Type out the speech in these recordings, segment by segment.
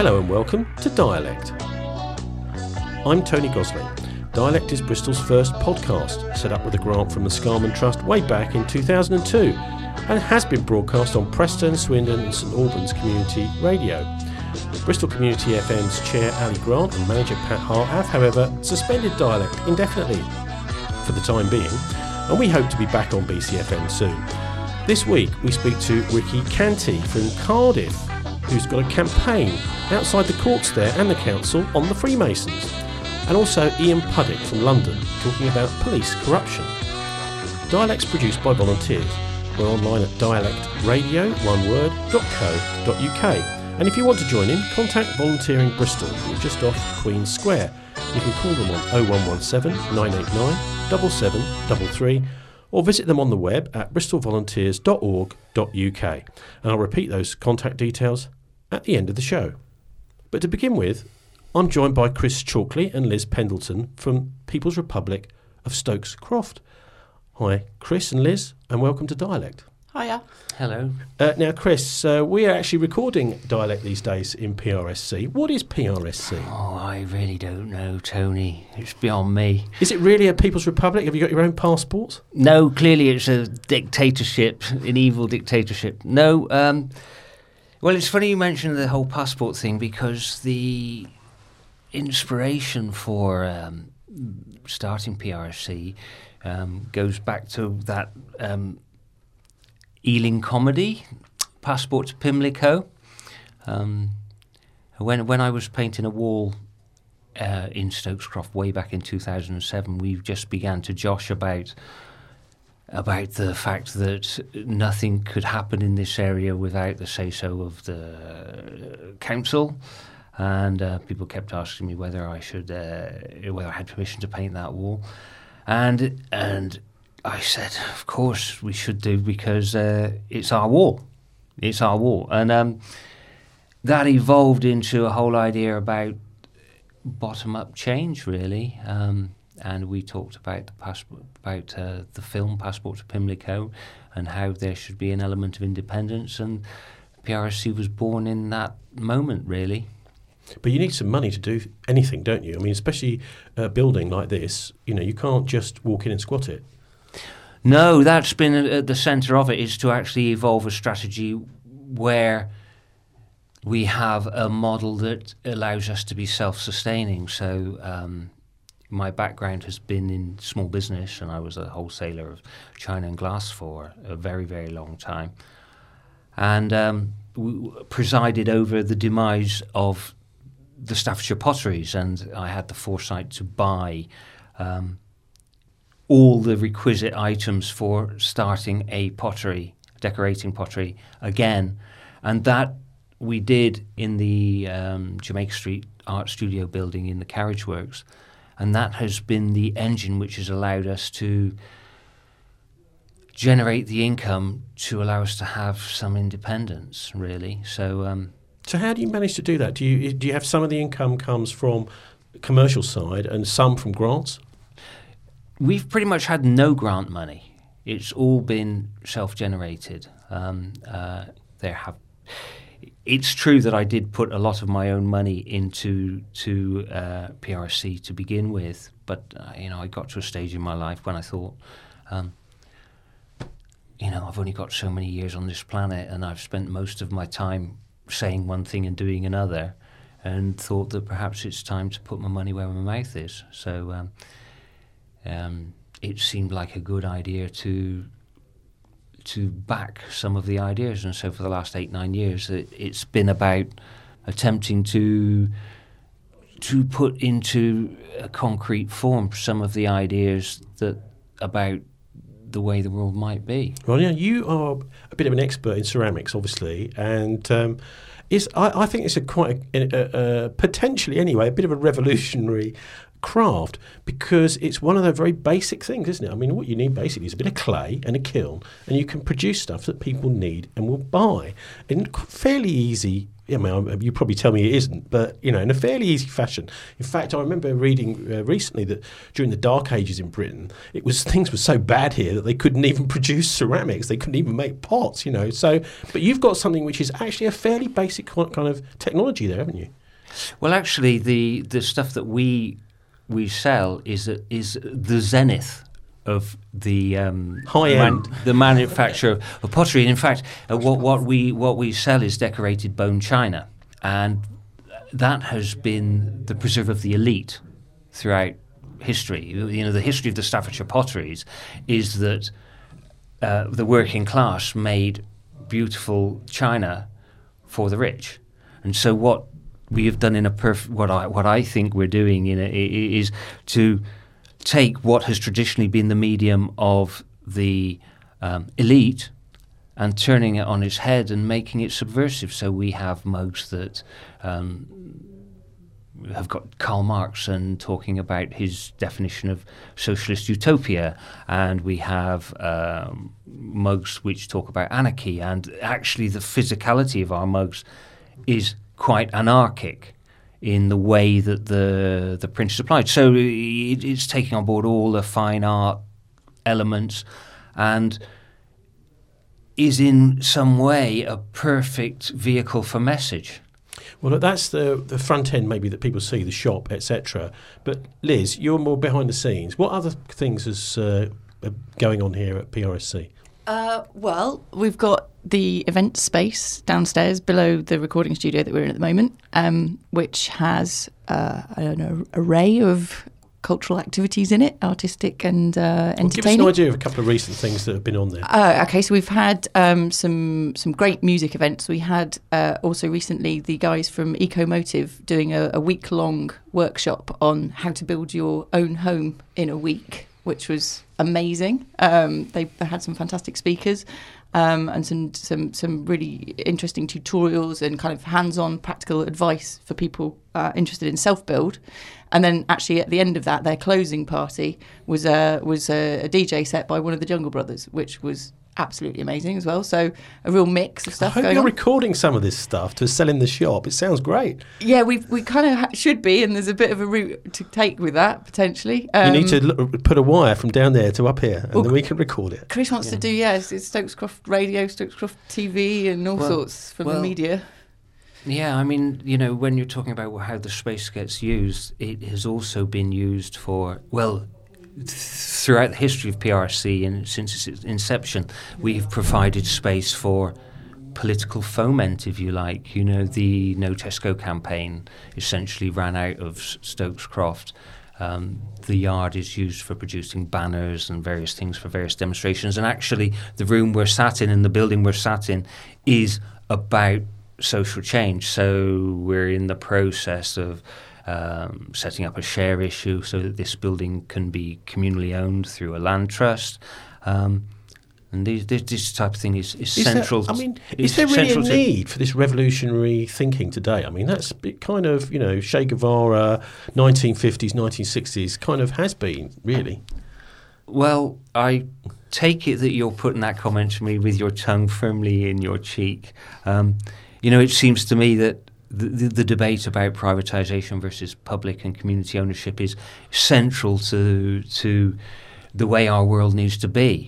Hello and welcome to Dialect. I'm Tony Gosling. Dialect is Bristol's first podcast, set up with a grant from the Scarman Trust way back in 2002, and has been broadcast on Preston, Swindon and St Albans Community Radio. Bristol Community FM's chair Ali Grant and manager Pat Hart have, however, suspended Dialect indefinitely for the time being, and we hope to be back on BCFM soon. This week we speak to Ricky Canty from Cardiff, who's got a campaign outside the courts there and the council on the Freemasons, and also Ian Puddick from London talking about police corruption. Dialect's produced by volunteers. We're online at dialectradio.co.uk, and if you want to join in, contact Volunteering Bristol. We're just off Queen's Square. You can call them on 0117 989 7733 or visit them on the web at bristolvolunteers.org.uk. And I'll repeat those contact details at the end of the show. But to begin with, I'm joined by Chris Chalkley and Liz Pendleton from People's Republic of Stokes Croft. Hi, Chris and Liz, and welcome to Dialect. Hiya. Hello. Now, Chris, we are actually recording Dialect these days in PRSC. What is PRSC? Oh, I really don't know, Tony. It's beyond me. Is it really a People's Republic? Have you got your own passports? No, clearly it's a dictatorship, an evil dictatorship. No, well, it's funny you mentioned the whole passport thing because the inspiration for starting PRSC goes back to that Ealing comedy, Passport to Pimlico. When I was painting a wall in Stokes Croft way back in 2007, we just began to josh about the fact that nothing could happen in this area without the say-so of the council, and people kept asking me whether I had permission to paint that wall, and I said, of course we should do, because it's our wall. It's our wall. And that evolved into a whole idea about bottom-up change, really. And we talked about the film Passport to Pimlico and how there should be an element of independence. And PRSC was born in that moment, really. But you need some money to do anything, don't you? I mean, especially a building like this, you can't just walk in and squat it. No, that's been at the centre of it, is to actually evolve a strategy where we have a model that allows us to be self-sustaining. So my background has been in small business, and I was a wholesaler of china and glass for a very, very long time. And we presided over the demise of the Staffordshire potteries, and I had the foresight to buy all the requisite items for starting a pottery, decorating pottery again. And that we did in the Jamaica Street Art Studio building in the Carriage Works. And that has been the engine which has allowed us to generate the income to allow us to have some independence, really. So how do you manage to do that? Do you have some of the income comes from the commercial side and some from grants? We've pretty much had no grant money. It's all been self-generated. It's true that I did put a lot of my own money into PRSC to begin with, but I got to a stage in my life when I thought, I've only got so many years on this planet, and I've spent most of my time saying one thing and doing another, and thought that perhaps it's time to put my money where my mouth is. So it seemed like a good idea to back some of the ideas, and so for the last 8-9 years it's been about attempting to put into a concrete form some of the ideas about the way the world might be. Well, you are a bit of an expert in ceramics, obviously, and I think it's quite potentially anyway a bit of a revolutionary craft, because it's one of the very basic things, isn't it? I mean, what you need basically is a bit of clay and a kiln, and you can produce stuff that people need and will buy in fairly easy I mean, you probably tell me it isn't, but, in a fairly easy fashion. In fact, I remember reading recently that during the Dark Ages in Britain, things were so bad here that they couldn't even produce ceramics. They couldn't even make pots, So, but you've got something which is actually a fairly basic kind of technology there, haven't you? Well, actually, the stuff that we sell is the zenith of the high-end the manufacture of pottery. And in fact, what we sell is decorated bone china, and that has been the preserve of the elite throughout history. The history of the Staffordshire potteries is that the working class made beautiful china for the rich, and so what we have done what I think we're doing is to take what has traditionally been the medium of the elite and turning it on its head and making it subversive. So we have mugs that have got Karl Marx and talking about his definition of socialist utopia, and we have mugs which talk about anarchy, and actually the physicality of our mugs is quite anarchic in the way that the print is applied. So it's taking on board all the fine art elements and is in some way a perfect vehicle for message. Well, that's the front end maybe that people see, the shop, etc. But Liz, you're more behind the scenes. What other things is going on here at PRSC? Well, we've got the event space downstairs below the recording studio that we're in at the moment, which has an array of cultural activities in it, artistic and entertaining. Give us an idea of a couple of recent things that have been on there. Okay, so we've had some great music events. We had also recently the guys from Ecomotive doing a week-long workshop on how to build your own home in a week, which was amazing. They had some fantastic speakers and some really interesting tutorials and kind of hands-on practical advice for people interested in self-build. And then actually at the end of that, their closing party was a DJ set by one of the Jungle Brothers, which was absolutely amazing as well. So a real mix of stuff I hope going you're on. recording some of this stuff to sell in the shop. It sounds great. Yeah, we kind of should be, and there's a bit of a route to take with that, potentially. You need to put a wire from down there to up here, and then we can record it. Chris wants to do, it's Stokescroft Radio, Stokescroft TV, and all sorts from the media. Yeah, I mean, when you're talking about how the space gets used, it has also been used for, throughout the history of PRSC and since its inception, we've provided space for political foment, if you like. The No Tesco campaign essentially ran out of Stokescroft. The yard is used for producing banners and various things for various demonstrations. And actually, the room we're sat in and the building we're sat in is about social change. So we're in the process of setting up a share issue so that this building can be communally owned through a land trust. And this type of thing is central. Is there really a need for this revolutionary thinking today? I mean, that's kind of, Che Guevara, 1950s, 1960s, kind of has been, really. Well, I take it that you're putting that comment to me with your tongue firmly in your cheek. It seems to me that the debate about privatisation versus public and community ownership is central to the way our world needs to be.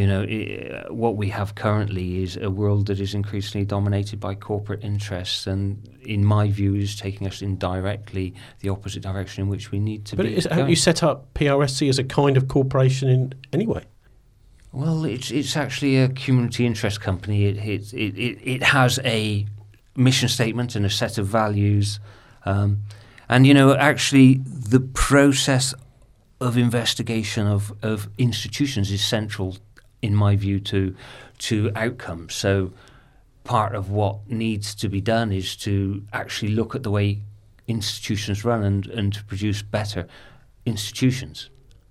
What we have currently is a world that is increasingly dominated by corporate interests, and in my view is taking us in directly the opposite direction in which we need to be. But have you set up PRSC as a kind of corporation in any way? Well, it's actually a community interest company. It has a mission statement and a set of values, and actually the process of investigation of institutions is central, in my view, to outcomes. So part of what needs to be done is to actually look at the way institutions run and to produce better institutions,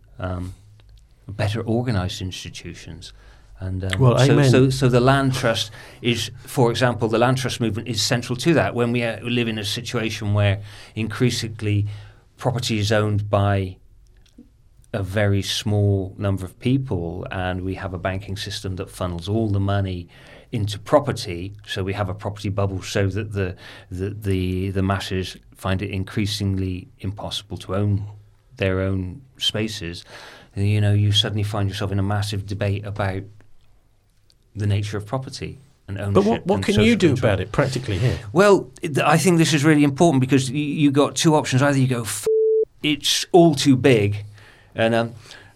better organised institutions. And so the land trust is, for example, the land trust movement is central to that. When we live in a situation where increasingly property is owned by a very small number of people, and we have a banking system that funnels all the money into property. So we have a property bubble, so that the masses find it increasingly impossible to own their own spaces. You know, you suddenly find yourself in a massive debate about the nature of property and ownership. But what can you do about it practically here? Well, I think this is really important, because you got two options. Either you go, it's all too big, and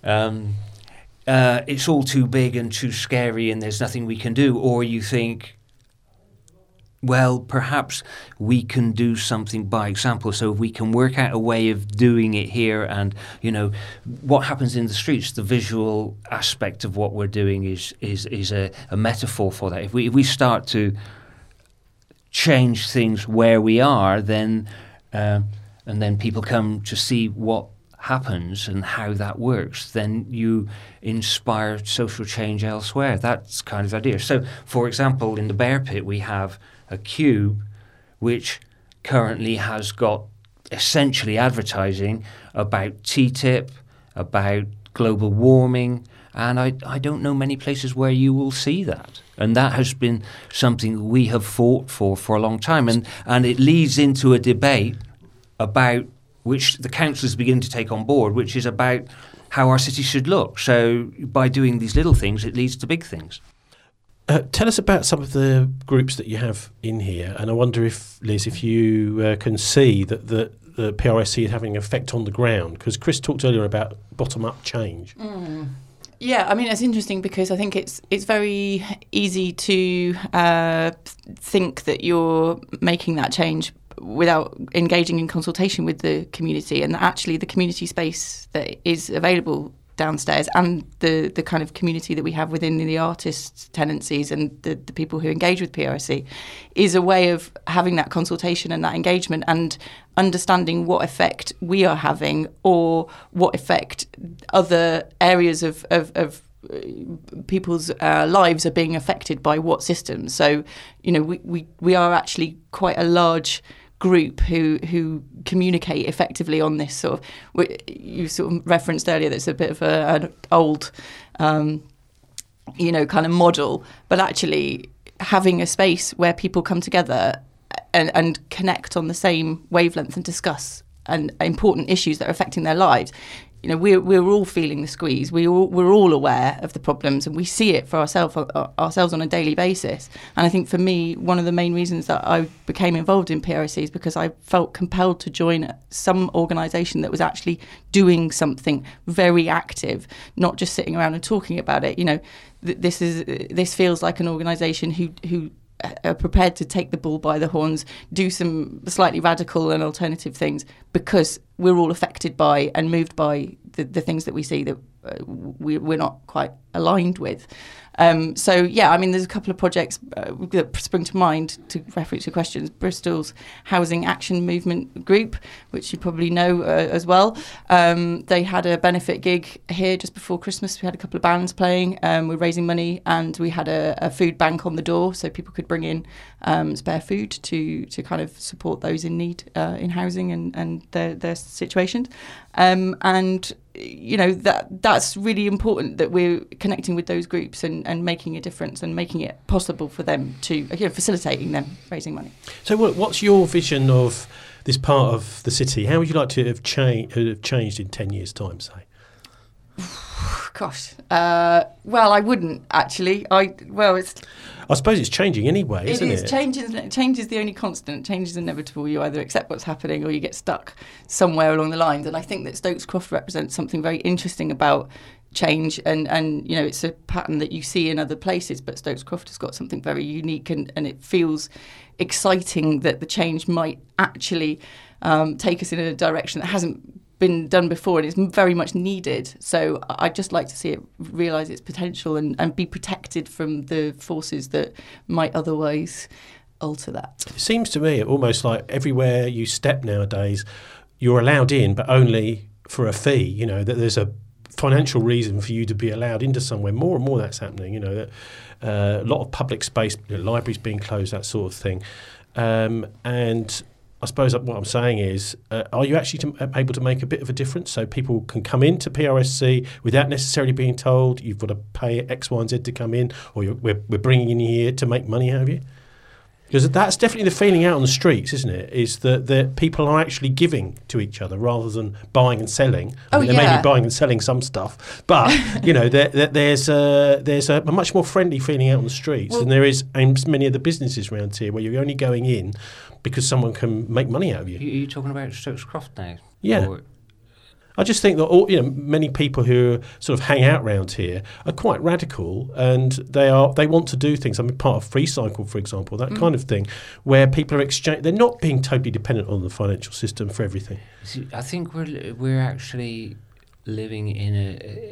it's all too big and too scary and there's nothing we can do, or you think, well, perhaps we can do something by example. So if we can work out a way of doing it here, and, you know, what happens in the streets, the visual aspect of what we're doing is a metaphor for that. If we start to change things where we are, then and then people come to see what happens and how that works, then you inspire social change elsewhere. That's kind of the idea. So, for example, in the Bear Pit, we have a cube which currently has got essentially advertising about TTIP, about global warming, and I don't know many places where you will see that. And that has been something we have fought for a long time, and it leads into a debate about which the council is beginning to take on board, which is about how our city should look. So by doing these little things, it leads to big things. Tell us about some of the groups that you have in here, and I wonder if, Liz, if you can see that the PRSC is having an effect on the ground, because Chris talked earlier about bottom-up change. Yeah, I mean, it's interesting because I think it's very easy to think that you're making that change without engaging in consultation with the community, and actually the community space that is available downstairs and the kind of community that we have within the artists' tenancies and the people who engage with PRSC is a way of having that consultation and that engagement and understanding what effect we are having or what effect other areas of people's lives are being affected by what systems. So, you know, we are actually quite a large group who communicate effectively on this sort of, you sort of referenced earlier, that's a bit of an old, you know, kind of model, but actually having a space where people come together and connect on the same wavelength and discuss and important issues that are affecting their lives. You know, we're all feeling the squeeze. We're all aware of the problems, and we see it for ourselves on a daily basis. And I think for me, one of the main reasons that I became involved in PRSC is because I felt compelled to join some organisation that was actually doing something very active, not just sitting around and talking about it. You know, this feels like an organisation who are prepared to take the bull by the horns, do some slightly radical and alternative things, because we're all affected by and moved by the things that we see that we're not quite aligned with. So, yeah, I mean, there's a couple of projects that spring to mind to reference your questions. Bristol's Housing Action Movement Group, which you probably know as well. They had a benefit gig here just before Christmas. We had a couple of bands playing. We're raising money, and we had a food bank on the door so people could bring in spare food to kind of support those in need in housing and their situations. And you know, that's really important that we're connecting with those groups and making a difference and making it possible for them to, you know, facilitating them raising money. So what's your vision of this part of the city? How would you like to have changed in 10 years' time, say? Gosh, well, I wouldn't actually. I suppose it's changing anyway, isn't it? Change is the only constant. Change is inevitable. You either accept what's happening or you get stuck somewhere along the lines. And I think that Stokes Croft represents something very interesting about change. And you know, it's a pattern that you see in other places, but Stokes Croft has got something very unique, and it feels exciting that the change might actually take us in a direction that hasn't been done before, and it's very much needed. So I'd just like to see it realise its potential and be protected from the forces that might otherwise alter that. It seems to me almost like everywhere you step nowadays, you're allowed in, but only for a fee. You know, that there's a financial reason for you to be allowed into somewhere. More and more that's happening. You know, that a lot of public space, libraries being closed, that sort of thing. And I suppose what I'm saying is, are you actually able to make a bit of a difference so people can come into PRSC without necessarily being told you've got to pay X, Y, and Z to come in, or we're bringing you here to make money out of you? Because that's definitely the feeling out on the streets, isn't it? Is that people are actually giving to each other rather than buying and selling. I mean, they may be buying and selling some stuff, but there's a much more friendly feeling out on the streets than there is in many of the businesses around here, where you're only going in because someone can make money out of you. Are you talking about Stokes Croft now? Yeah. I just think that many people who sort of hang out around here are quite radical, and they want to do things. I mean, part of Free Cycle, for example, that kind of thing, where people are they're not being totally dependent on the financial system for everything. See, I think we're actually living in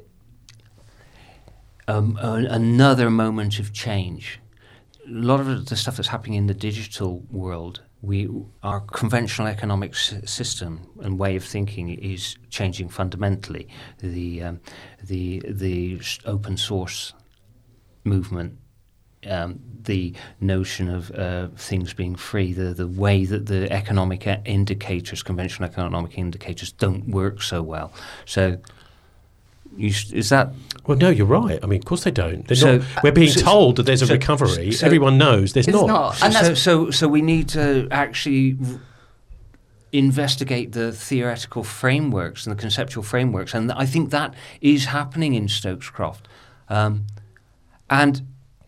another moment of change. A lot of the stuff that's happening in the digital world, our conventional economic system and way of thinking is changing fundamentally. The open source movement, the notion of things being free, the way that the economic indicators, conventional economic indicators, don't work so well. So. Is that? Well, no, you're right. I mean, of course they don't. We're being told that there's a recovery. Everyone knows there's not. And so we need to actually investigate the theoretical frameworks and the conceptual frameworks, and I think that is happening in Stokes Croft, and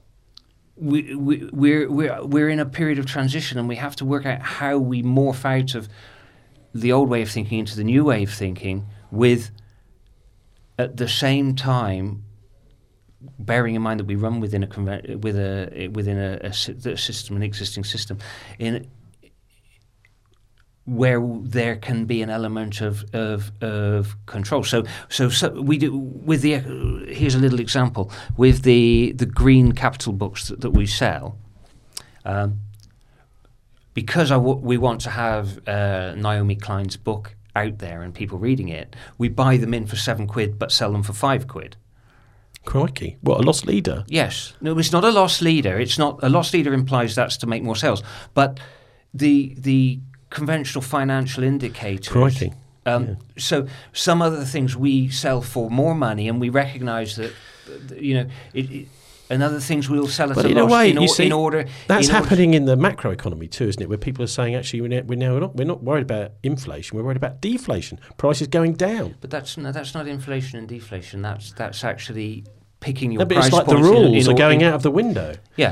we're in a period of transition, and we have to work out how we morph out of the old way of thinking into the new way of thinking with. At the same time, bearing in mind that we run within a system, an existing system, where there can be an element of control. So we do with the. Here's a little example with the green capital books that we sell. Because we want to have Naomi Klein's book out there and people reading it, we buy them in for £7 but sell them for £5. Crikey. What, a loss leader? Yes. No, it's not a loss leader. It's not. A loss leader implies that's to make more sales. But the conventional financial indicators. Crikey. So some other things we sell for more money, and we recognise that, and other things we'll sell at a loss. But in a way, that's in happening in the macroeconomy too, isn't it? Where people are saying, actually, we're not worried about inflation. We're worried about deflation. Prices going down. But that's not inflation and deflation. That's actually picking your but price it's like points. The rules are going out of the window. Yeah.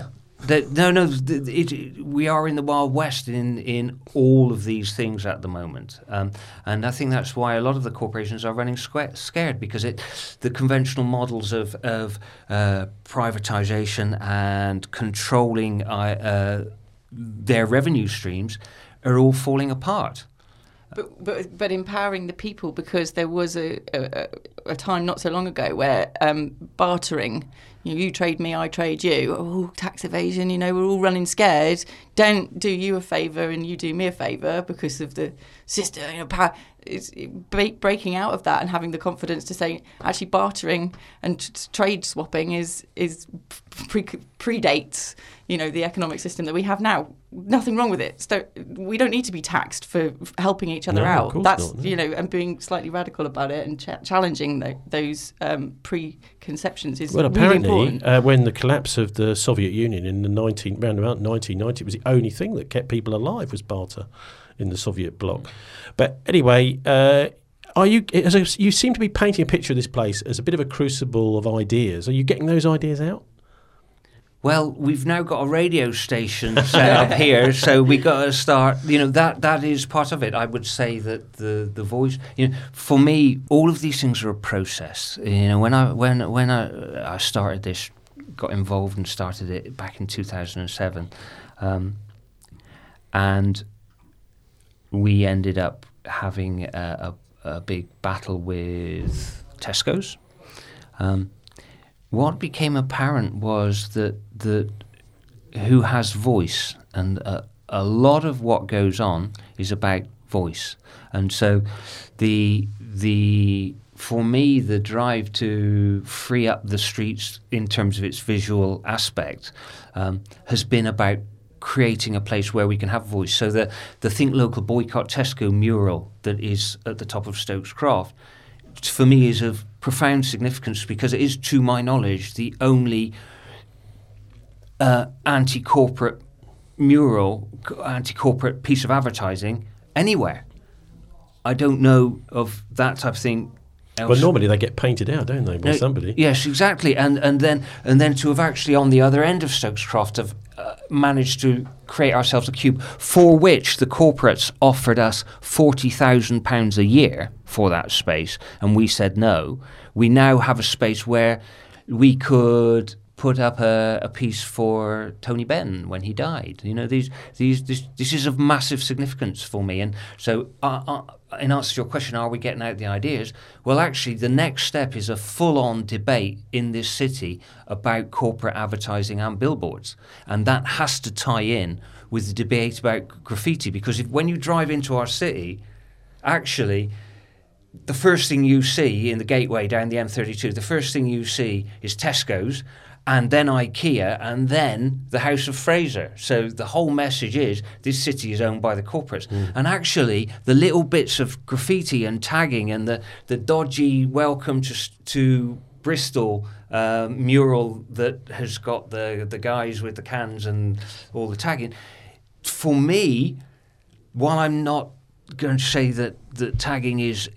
We are in the Wild West in all of these things at the moment, and I think that's why a lot of the corporations are running scared, because the conventional models of privatization and controlling their revenue streams are all falling apart. But empowering the people, because there was a time not so long ago where bartering, you trade me, I trade you, tax evasion, we're all running scared. Don't do you a favour and you do me a favour because of the system. It's breaking out of that and having the confidence to say, actually, bartering and trade swapping predates the economic system that we have now. Nothing wrong with it. So we don't need to be taxed for helping each other out. Of course That's not, no. And being slightly radical about it and challenging those preconceptions is well, really important. apparently, when the collapse of the Soviet Union in around about 1990, it was the only thing that kept people alive was barter in the Soviet bloc. But anyway, you seem to be painting a picture of this place as a bit of a crucible of ideas. Are you getting those ideas out? Well, we've now got a radio station set up here, so we got to start. That is part of it. I would say that the voice. For me, all of these things are a process. When I started this, got involved and started it back in 2007, and we ended up having a big battle with Tesco's. What became apparent was that who has voice, and a lot of what goes on is about voice. And so for me, the drive to free up the streets in terms of its visual aspect has been about creating a place where we can have a voice. So that the Think Local Boycott Tesco mural that is at the top of Stokes Croft, for me, is of profound significance, because it is, to my knowledge, the only anti-corporate mural, anti-corporate piece of advertising anywhere. I don't know of that type of thing else. Well, normally they get painted out, don't they, by somebody? Yes, exactly. And then to have actually, on the other end of Stokes Croft, have managed to create ourselves a cube for which the corporates offered us £40,000 a year for that space, and we said no. We now have a space where we could put up a piece for Tony Benn when he died. You know, this is of massive significance for me. And so, in answer to your question, are we getting out the ideas? Well, actually, the next step is a full-on debate in this city about corporate advertising and billboards, and that has to tie in with the debate about graffiti. Because when you drive into our city, actually, the first thing you see in the gateway down the M32, the first thing you see is Tesco's, and then IKEA, and then the House of Fraser. So the whole message is this city is owned by the corporates. And actually, the little bits of graffiti and tagging and the dodgy welcome to Bristol mural that has got the guys with the cans and all the tagging, for me, while I'm not going to say that tagging is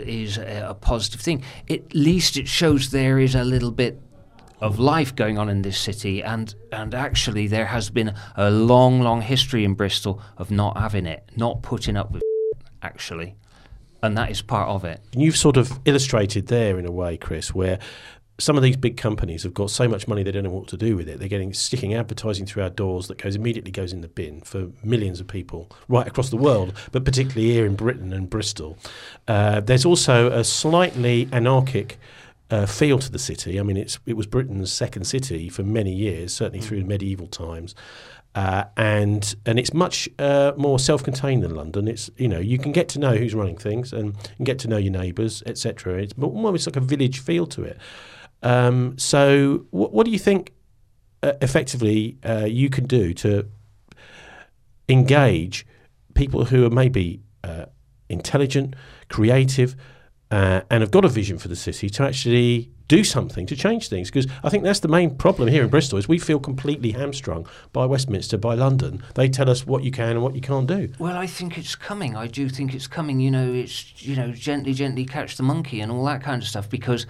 a positive thing, at least it shows there is a little bit of life going on in this city, and actually there has been a long history in Bristol of not having it, not putting up with actually, and that is part of it. And you've sort of illustrated there in a way, Chris, where some of these big companies have got so much money they don't know what to do with it. They're sticking advertising through our doors that immediately goes in the bin for millions of people right across the world, but particularly here in Britain and Bristol. There's also a slightly anarchic feel to the city. I mean, it was Britain's second city for many years, certainly through medieval times, and it's much more self-contained than London. It's, you know, you can get to know who's running things and get to know your neighbours, etc. It's almost like a village feel to it. So, what do you think effectively you can do to engage people who are maybe intelligent, creative, and have got a vision for the city to actually do something to change things? Because I think that's the main problem here in Bristol, is we feel completely hamstrung by Westminster, by London. They tell us what you can and what you can't do. Well, I think it's coming. I do think it's coming. You know, it's, you know, gently catch the monkey and all that kind of stuff, because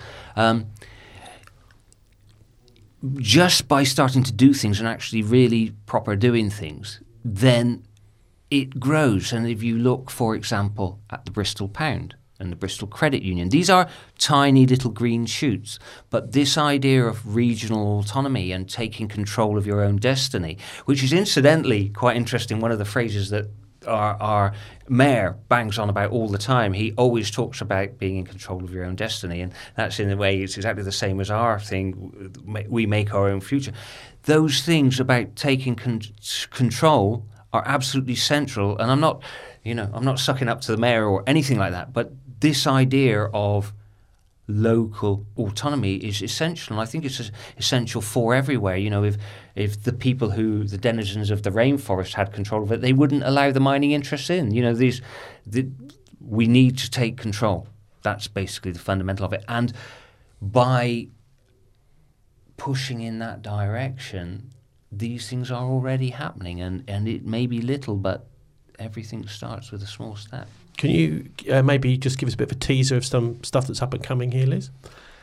just by starting to do things and actually really proper doing things, then it grows. And if you look, for example, at the Bristol Pound and the Bristol Credit Union, these are tiny little green shoots, but this idea of regional autonomy and taking control of your own destiny, which is incidentally quite interesting, one of the phrases that our mayor bangs on about all the time. He always talks about being in control of your own destiny, and that's, in a way, it's exactly the same as our thing. We make our own future. Those things about taking control are absolutely central, and I'm not sucking up to the mayor or anything like that, but this idea of local autonomy is essential, and I think it's essential for everywhere. You know, if the people the denizens of the rainforest had control of it, they wouldn't allow the mining interests in. You know, we need to take control. That's basically the fundamental of it, and by pushing in that direction, these things are already happening, and it may be little, but everything starts with a small step. Can you maybe just give us a bit of a teaser of some stuff that's up and coming here, Liz?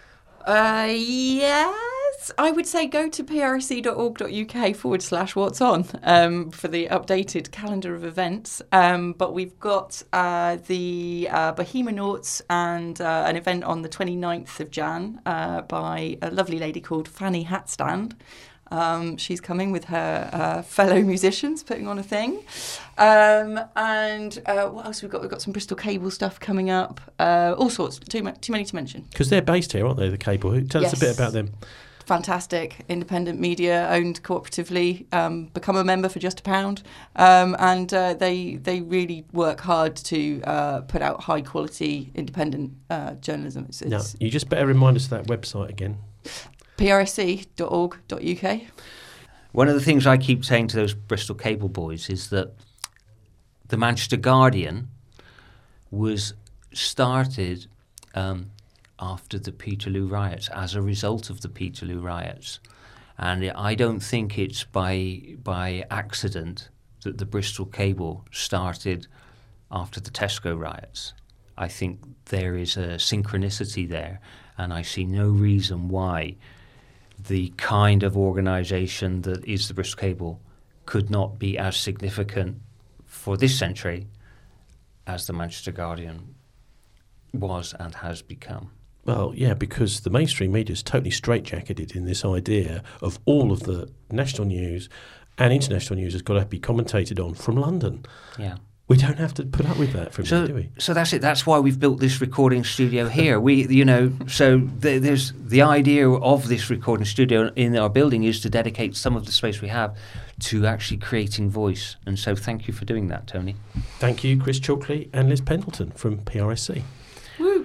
Yes. I would say go to prc.org.uk/what's on for the updated calendar of events. But we've got the Bohemonauts and an event on the 29th of Jan by a lovely lady called Fanny Hatstand. She's coming with her fellow musicians, putting on a thing. And what else we've got? We've got some Bristol Cable stuff coming up. All sorts. Too many to mention. Because they're based here, aren't they, the Cable? Tell us a bit about them. Fantastic. Independent media, owned cooperatively. Become a member for just £1. And they really work hard to put out high quality independent journalism. Now, you just better remind us of that website again. prc.org.uk. One of the things I keep saying to those Bristol Cable boys is that the Manchester Guardian was started after the Peterloo riots, as a result of the Peterloo riots. And I don't think it's by accident that the Bristol Cable started after the Tesco riots. I think there is a synchronicity there, and I see no reason why the kind of organisation that is the Bristol Cable could not be as significant for this century as the Manchester Guardian was and has become. Well, yeah, because the mainstream media is totally straitjacketed in this idea of all of the national news and international news has got to be commentated on from London. Yeah. We don't have to put up with that from here, do we? So that's it. That's why we've built this recording studio here. There's the idea of this recording studio in our building is to dedicate some of the space we have to actually creating voice. And so thank you for doing that, Tony. Thank you, Chris Chalkley and Liz Pendleton from PRSC. Woo!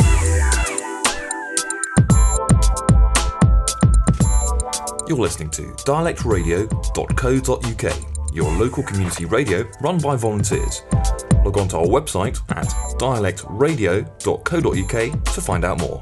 You're listening to dialectradio.co.uk, your local community radio run by volunteers. Log on to our website at dialectradio.co.uk to find out more.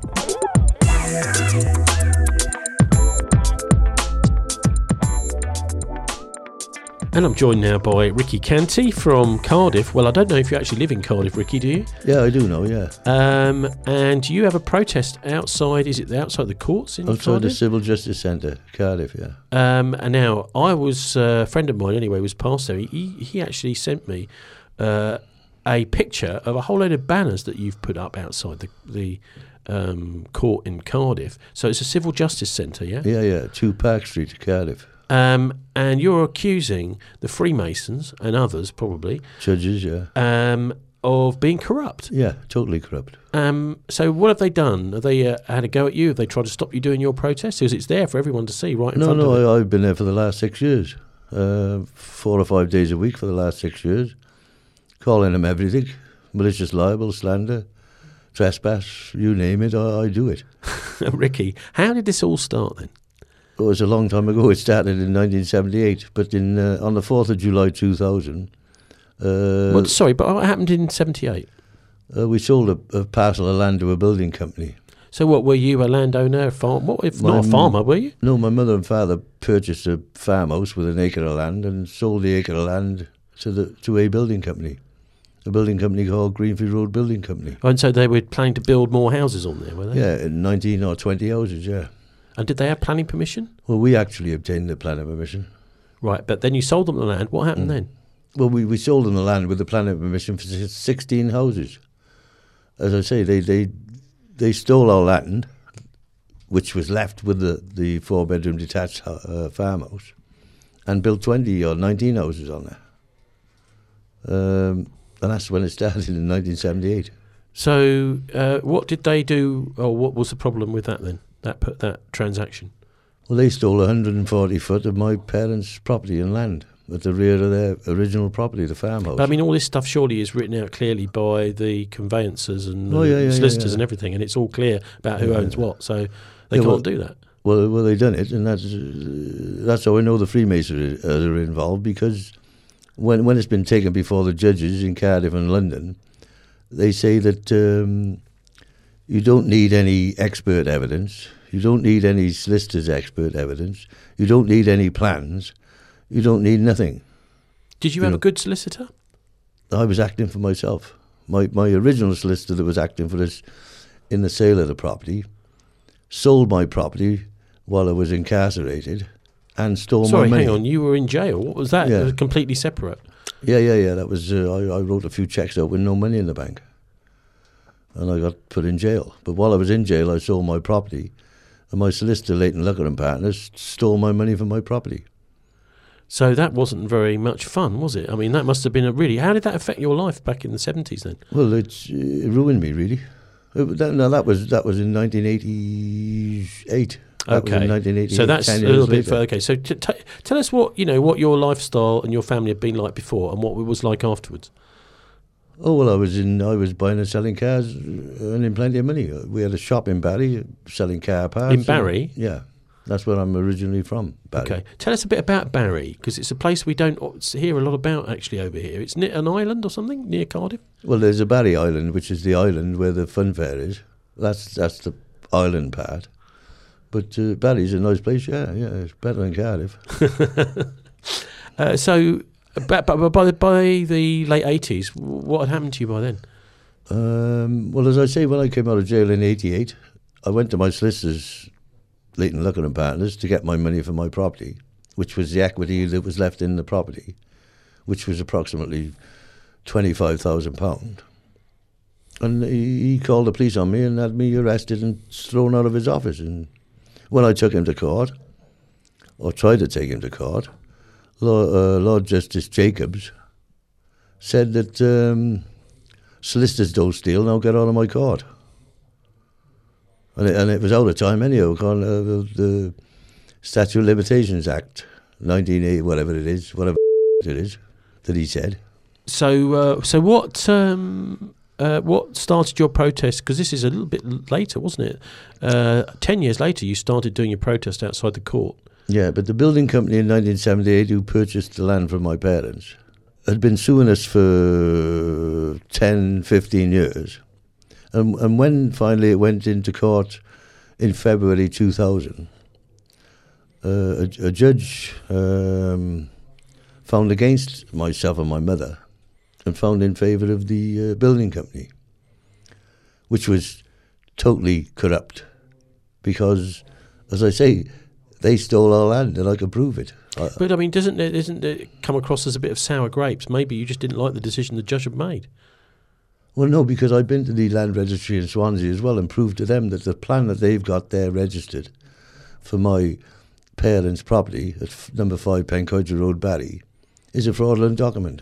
And I'm joined now by Ricky Canty from Cardiff. Well, I don't know if you actually live in Cardiff, Ricky, do you? Yeah, I do know, yeah. And you have a protest outside, is it outside the courts in Outside Cardiff? the Civil Justice Centre, Cardiff, yeah. And now, I was, a friend of mine anyway was past there. He actually sent me a picture of a whole load of banners that you've put up outside the court in Cardiff. So it's a Civil Justice Centre, yeah? Yeah, 2 Park Street, Cardiff. And you're accusing the Freemasons and others, probably, Judges, yeah. of being corrupt. Yeah, totally corrupt. So what have they done? Have they had a go at you? Have they tried to stop you doing your protest? Because it's there for everyone to see right in front of them. I've been there for the last 6 years. 4 or 5 days a week for the last 6 years. Calling them everything. Malicious libel, slander, trespass, you name it, I do it. Ricky, how did this all start then? It was a long time ago. It started in 1978, but on the 4th of July 2000... but what happened in 78? We sold a parcel of land to a building company. So what, were you a landowner, a farm? What if not a farmer, were you? No, my mother and father purchased a farmhouse with an acre of land and sold the acre of land to a building company. A building company called Greenfield Road Building Company. Oh, and so they were planning to build more houses on there, were they? Yeah, 19 or 20 houses, yeah. And did they have planning permission? Well, we actually obtained the planning permission. Right, but then you sold them the land. What happened then? Well, we sold them the land with the planning permission for 16 houses. As I say, they stole our land, which was left with the 4-bedroom detached farmhouse, and built 20 or 19 houses on there. And that's when it started in 1978. So what did they do, or what was the problem with that then? That transaction? Well, they stole 140 foot of my parents' property and land at the rear of their original property, the farmhouse. But, I mean, all this stuff surely is written out clearly by the conveyancers and solicitors and everything, and it's all clear about who owns what, so they can't do that. Well, they done it, and that's how I know the Freemasons are involved, because when it's been taken before the judges in Cardiff and London, they say that you don't need any expert evidence. You don't need any solicitor's expert evidence. You don't need any plans. You don't need nothing. Did you have a good solicitor? I was acting for myself. My original solicitor that was acting for us in the sale of the property sold my property while I was incarcerated and stole my money. Sorry, hang on. You were in jail. What was that? Yeah. It was completely separate. Yeah. That was I wrote a few checks out with no money in the bank. And I got put in jail. But while I was in jail, I sold my property. And my solicitor, Leighton Lucker and Partners, stole my money from my property. So that wasn't very much fun, was it? I mean, that must have been how did that affect your life back in the 70s then? Well, it ruined me, really. That was in 1988. That was in 1988. So that's a little bit further. Okay, so tell us what your lifestyle and your family had been like before and what it was like afterwards. Oh, well, I was buying and selling cars, earning plenty of money. We had a shop in Barry selling car parts. In Barry? Yeah. That's where I'm originally from, Barry. Okay. Tell us a bit about Barry, because it's a place we don't hear a lot about actually over here. It's near an island or something near Cardiff? Well, there's a Barry Island, which is the island where the fun fair is. That's the island part. But Barry's a nice place, yeah. It's better than Cardiff. So, but by the late 80s, what had happened to you by then? Well, as I say, when I came out of jail in 88, I went to my solicitors, Leighton Luckin and Partners, to get my money for my property, which was the equity that was left in the property, which was approximately £25,000. And he called the police on me and had me arrested and thrown out of his office. And when I took him to court, or tried to take him to court, Lord Justice Jacobs said that solicitors don't steal, now get out of my court. And it was out of time anyhow, called the Statute of Limitations Act, 1980, whatever it is, that he said. So what started your protest? Because this is a little bit later, wasn't it? 10 years later, you started doing your protest outside the court. Yeah, but the building company in 1978 who purchased the land from my parents had been suing us for 10, 15 years. And when finally it went into court in February 2000, a judge found against myself and my mother and found in favour of the building company, which was totally corrupt because, as I say, they stole our land and I could prove it. But, I mean, isn't it come across as a bit of sour grapes? Maybe you just didn't like the decision the judge had made. Well, no, because I've been to the land registry in Swansea as well and proved to them that the plan that they've got there registered for my parents' property at number 5 Pencoydra Road, Barry, is a fraudulent document.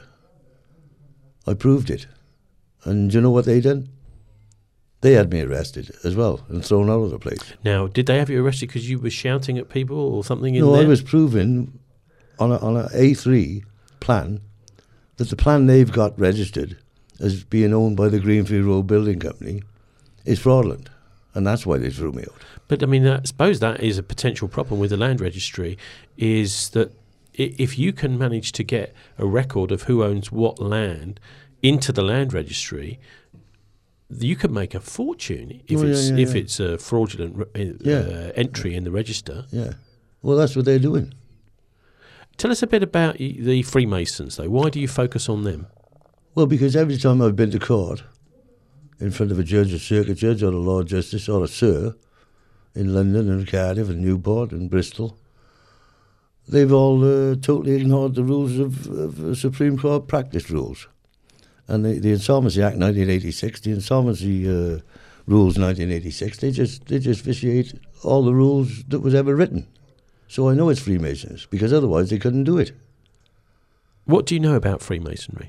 I proved it. And do you know what they done? They had me arrested as well and thrown out of the place. Now, did they have you arrested because you were shouting at people or something in there? No, I was proven on a A3 plan that the plan they've got registered as being owned by the Greenfield Road Building Company is fraudulent, and that's why they threw me out. But I mean, I suppose that is a potential problem with the land registry, is that if you can manage to get a record of who owns what land into the land registry, you could make a fortune if it's a fraudulent entry in the register. Yeah, well, that's what they're doing. Tell us a bit about the Freemasons, though. Why do you focus on them? Well, because every time I've been to court, in front of a judge, a circuit judge, or a Lord Justice, or a Sir, in London and Cardiff and Newport and Bristol, they've all totally ignored the rules of Supreme Court practice rules. And the Insolvency Act 1986, the Insolvency Rules 1986, they just vitiate all the rules that was ever written. So I know it's Freemasons, because otherwise they couldn't do it. What do you know about Freemasonry?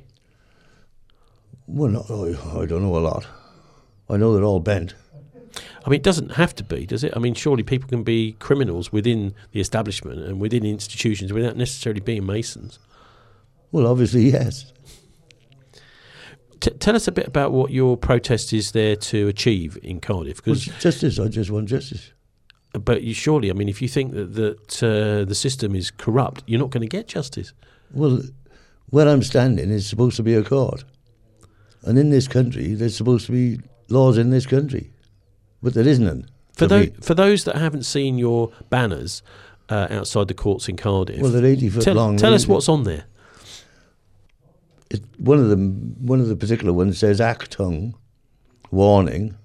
Well, I don't know a lot. I know they're all bent. I mean, it doesn't have to be, does it? I mean, surely people can be criminals within the establishment and within institutions without necessarily being Masons. Well, obviously, yes. Tell us a bit about what your protest is there to achieve in Cardiff. Because justice, I just want justice. But you surely, I mean, if you think that the system is corrupt, you're not going to get justice. Well, where I'm standing is supposed to be a court. And in this country, there's supposed to be laws in this country. But there isn't none. For those that haven't seen your banners outside the courts in Cardiff, well, they're 80 foot long. Tell us what's on there. One of the particular ones says Actung, warning.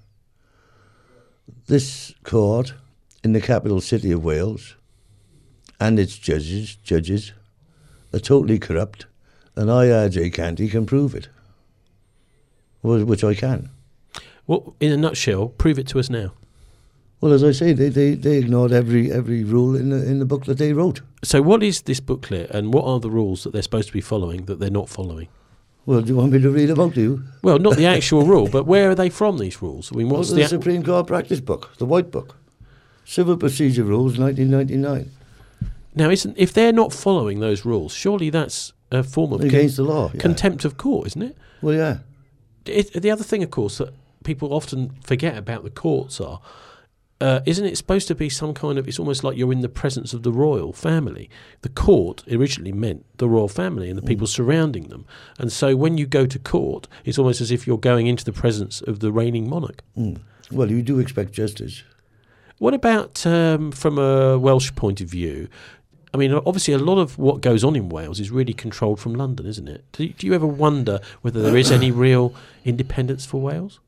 This court in the capital city of Wales and its judges are totally corrupt, and I, R.J. Canty, can prove it. Which I can. Well, in a nutshell, prove it to us now. Well, as I say, they ignored every rule in the book that they wrote. So what is this booklet, and what are the rules that they're supposed to be following that they're not following? Well, do you want me to read them out to you? Well, not the actual rule, but where are they from, these rules? I mean, what's the Supreme Court Practice Book, the White Book. Civil Procedure Rules, 1999. Now, if they're not following those rules, surely that's a form of against the law, contempt of court, isn't it? Well, yeah. The other thing, of course, that people often forget about the courts isn't it supposed to be some kind of, it's almost like you're in the presence of the royal family. The court originally meant the royal family and the people surrounding them. And so when you go to court, it's almost as if you're going into the presence of the reigning monarch. Well, you do expect justice. What about from a Welsh point of view? I mean, obviously a lot of what goes on in Wales is really controlled from London, isn't it? Do you ever wonder whether there is any real independence for Wales?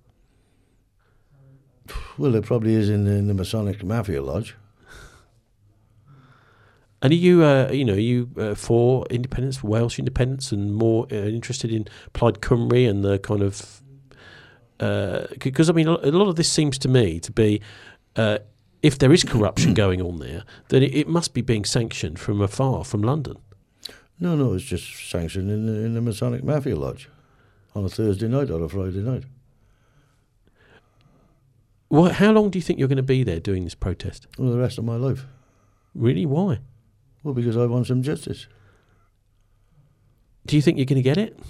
Well, it probably is in the Masonic Mafia Lodge. And are you for independence, for Welsh independence, and more interested in Plaid Cymru and the kind of... Because, I mean, a lot of this seems to me to be... if there is corruption going on there, then it must be being sanctioned from afar, from London. No, it's just sanctioned in the Masonic Mafia Lodge on a Thursday night or a Friday night. Well, how long do you think you're going to be there doing this protest? Well, the rest of my life. Really? Why? Well, because I want some justice. Do you think you're going to get it?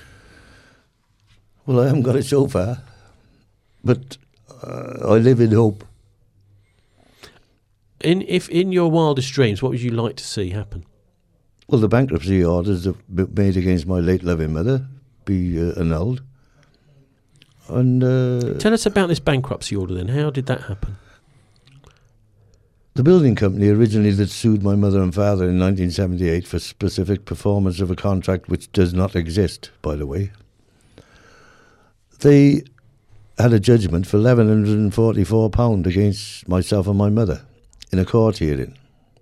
Well, I haven't got it so far, but I live in hope. If in your wildest dreams, what would you like to see happen? Well, the bankruptcy orders that made against my late loving mother be annulled. And tell us about this bankruptcy order then. How did that happen? The building company originally that sued my mother and father in 1978 for specific performance of a contract which does not exist, by the way. They had a judgment for £1,144 against myself and my mother in a court hearing.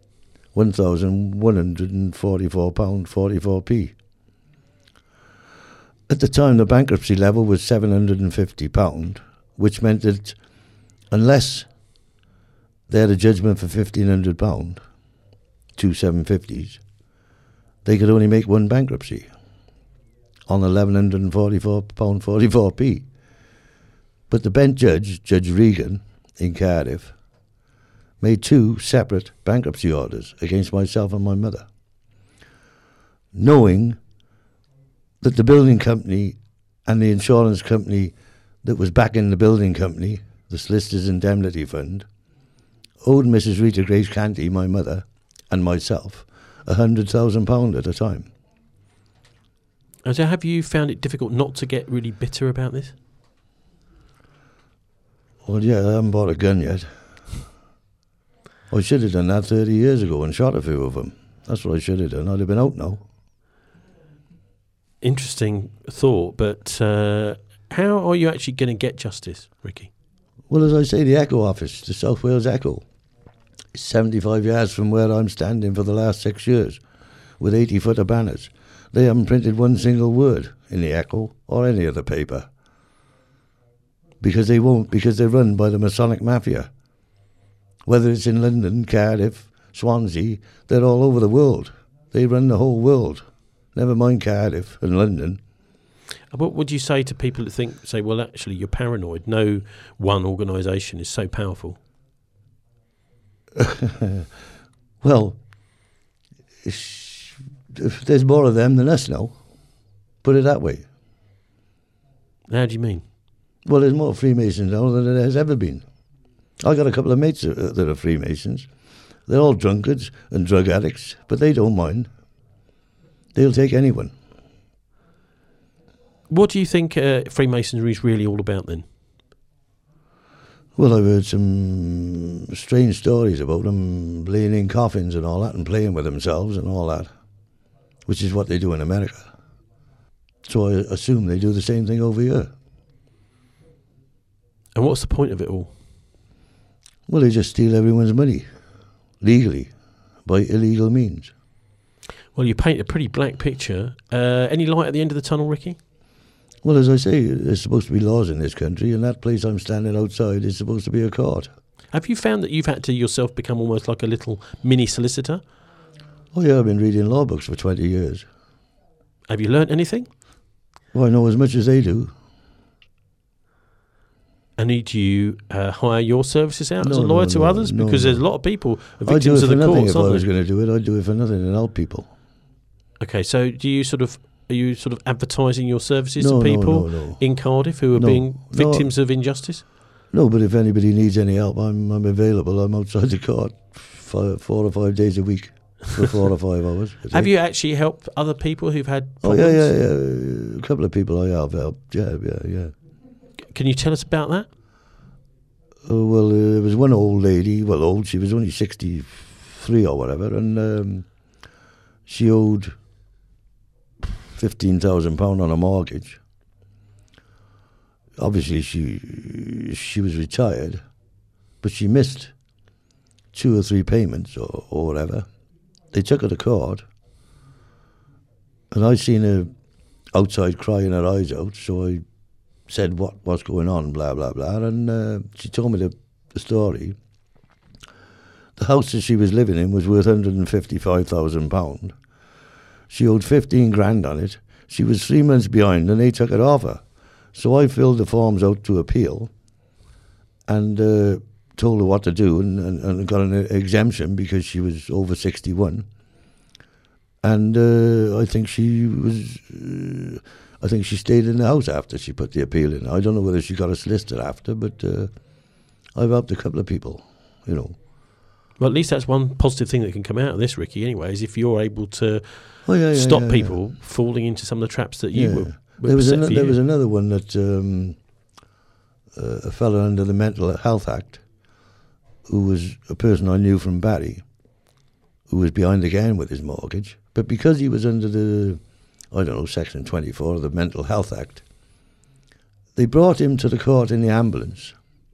£1,144.44p. At the time, the bankruptcy level was £750, which meant that unless they had a judgment for £1,500, two 750s, they could only make one bankruptcy on £1,144.44p. But the bench judge, Judge Regan, in Cardiff, made two separate bankruptcy orders against myself and my mother, knowing that the building company and the insurance company that was backing the building company, the Solicitors Indemnity Fund, owed Mrs. Rita Grace Canty, my mother, and myself £100,000 at a time. And so have you found it difficult not to get really bitter about this? Well, yeah, I haven't bought a gun yet. I should have done that 30 years ago and shot a few of them. That's what I should have done. I'd have been out now. Interesting thought, but how are you actually going to get justice, Ricky? Well, as I say, the Echo office, the South Wales Echo, is 75 yards from where I'm standing for the last 6 years, with 80-footer banners. They haven't printed one single word in the Echo or any other paper. Because they won't, because they're run by the Masonic Mafia. Whether it's in London, Cardiff, Swansea, they're all over the world. They run the whole world. Never mind Cardiff and London. What would you say to people that say, well, actually, you're paranoid? No one organisation is so powerful. Well, there's more of them than us now. Put it that way. How do you mean? Well, there's more Freemasons now than there has ever been. I got a couple of mates that are Freemasons. They're all drunkards and drug addicts, but they don't mind. They'll take anyone. What do you think Freemasonry is really all about then? Well, I've heard some strange stories about them laying in coffins and all that and playing with themselves and all that, which is what they do in America. So I assume they do the same thing over here. And what's the point of it all? Well, they just steal everyone's money, legally, by illegal means. Well, you paint a pretty black picture. Any light at the end of the tunnel, Ricky? Well, as I say, there's supposed to be laws in this country, and that place I'm standing outside is supposed to be a court. Have you found that you've had to yourself become almost like a little mini solicitor? Oh yeah, I've been reading law books for 20 years. Have you learnt anything? Well, I know as much as they do. And do you hire your services out as a lawyer to others? Because there's a lot of people are victims of the courts, aren't there? I'd do it for nothing if I was going to do it. I'd do it for nothing and help people. Okay, so are you sort of advertising your services to people in Cardiff who are being victims of injustice? No, but if anybody needs any help, I'm available. I'm outside the court 4 or 5 days a week for 4 or 5 hours. Have you actually helped other people who've had problems? Oh, yeah. A couple of people I have helped. Yeah. Can you tell us about that? Oh, well, there was one old lady, old, she was only 63 or whatever, and she owed £15,000 on a mortgage. Obviously, she was retired, but she missed 2 or 3 payments or whatever. They took her to court, and I seen her outside crying her eyes out, so I said, what's going on, blah, blah, blah, and she told me the story. The house that she was living in was worth £155,000. She owed 15 grand on it. She was 3 months behind, and they took it off her. So I filled the forms out to appeal, and told her what to do, and got an exemption because she was over 61. And I think she stayed in the house after she put the appeal in. I don't know whether she got a solicitor after, but I've helped a couple of people, you know. Well, at least that's one positive thing that can come out of this, Ricky, anyway, is if you're able to stop people falling into some of the traps that you were there was another one that a fellow under the Mental Health Act, who was a person I knew from Barry, who was behind again with his mortgage, but because he was under the, Section 24 of the Mental Health Act, they brought him to the court in the ambulance,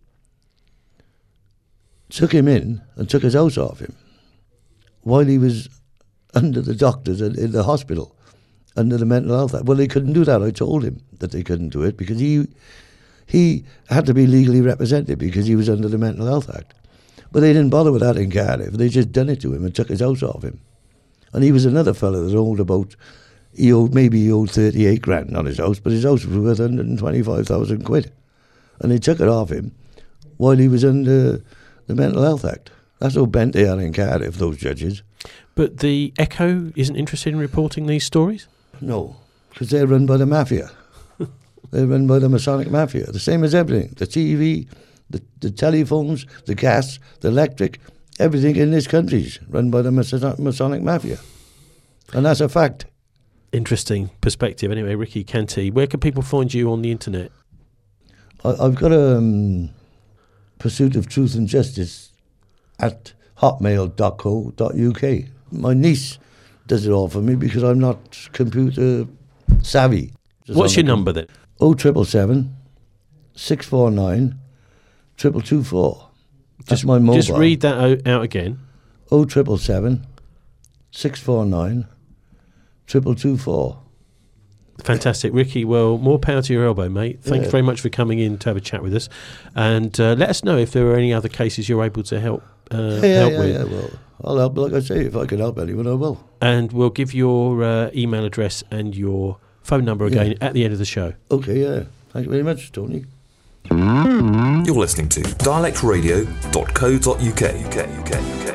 took him in and took his house off him while he was under the doctors in the hospital, under the Mental Health Act. Well, they couldn't do that. I told him that they couldn't do it because he had to be legally represented because he was under the Mental Health Act. But they didn't bother with that in Cardiff. They just done it to him and took his house off him. And he was another fellow that owed he owed 38 grand on his house, but his house was worth 125,000 quid. And they took it off him while he was under the Mental Health Act. That's how bent they are in Cardiff, those judges. But the Echo isn't interested in reporting these stories? No, because they're run by the mafia. They're run by the Masonic Mafia, the same as everything. The TV, the telephones, the gas, the electric, everything in this country's run by the Masonic Mafia. And that's a fact. Interesting perspective. Anyway, Ricky Canty, where can people find you on the internet? I've got a Pursuit of Truth and Justice at hotmail.co.uk. My niece does it all for me because I'm not computer savvy. What's your number then? 0777 649 2224. That's my mobile. Just read that out again. 0777 649 2224. Fantastic, Ricky. Well, more power to your elbow, mate. Thanks very much for coming in to have a chat with us, and let us know if there are any other cases you're able to help with. Yeah. Well, I'll help. Like I say, if I can help anyone, I will. And we'll give your email address and your phone number again at the end of the show. Okay. Yeah. Thank you very much, Tony. You're listening to dialectradio.co.uk.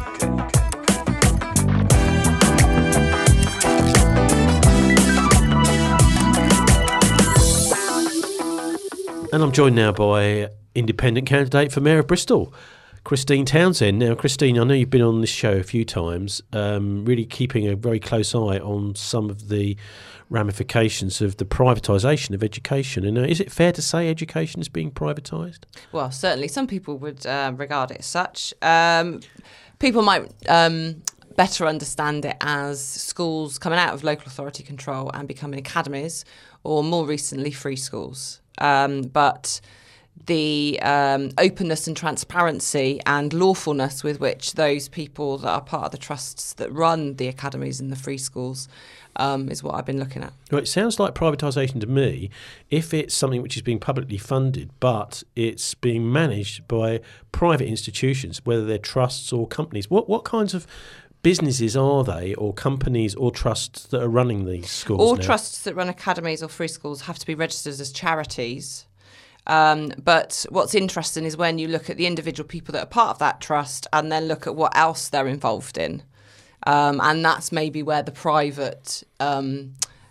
And I'm joined now by independent candidate for Mayor of Bristol, Christine Townsend. Now, Christine, I know you've been on this show a few times, really keeping a very close eye on some of the ramifications of the privatisation of education. And is it fair to say education is being privatised? Well, certainly some people would regard it as such. People might better understand it as schools coming out of local authority control and becoming academies, or more recently, free schools. But the openness and transparency and lawfulness with which those people that are part of the trusts that run the academies and the free schools is what I've been looking at. Well, it sounds like privatisation to me if it's something which is being publicly funded, but it's being managed by private institutions, whether they're trusts or companies. What kinds of businesses are they, or companies or trusts that are running these schools All now? Trusts that run academies or free schools have to be registered as charities. But what's interesting is when you look at the individual people that are part of that trust and then look at what else they're involved in. And that's maybe where the private kind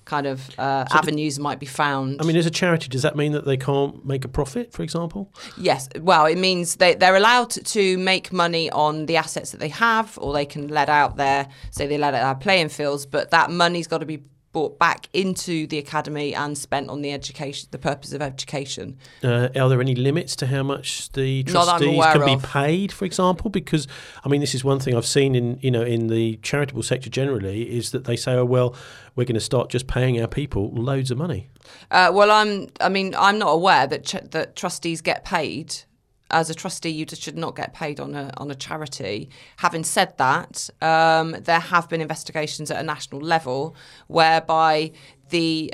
kind of avenues might be found. I mean, as a charity, does that mean that they can't make a profit, for example? Yes. Well, it means they're allowed to make money on the assets that they have, or they can let out their playing fields, but that money's got to be brought back into the academy and spent on the purpose of education. Are there any limits to how much the Not that I'm trustees aware can be of. paid, for example? Because I mean, this is one thing I've seen in the charitable sector generally, is that they say, oh well, we're going to start just paying our people loads of money. Well, I'm not aware that trustees get paid. As a trustee, you just should not get paid on a charity. Having said that, there have been investigations at a national level whereby the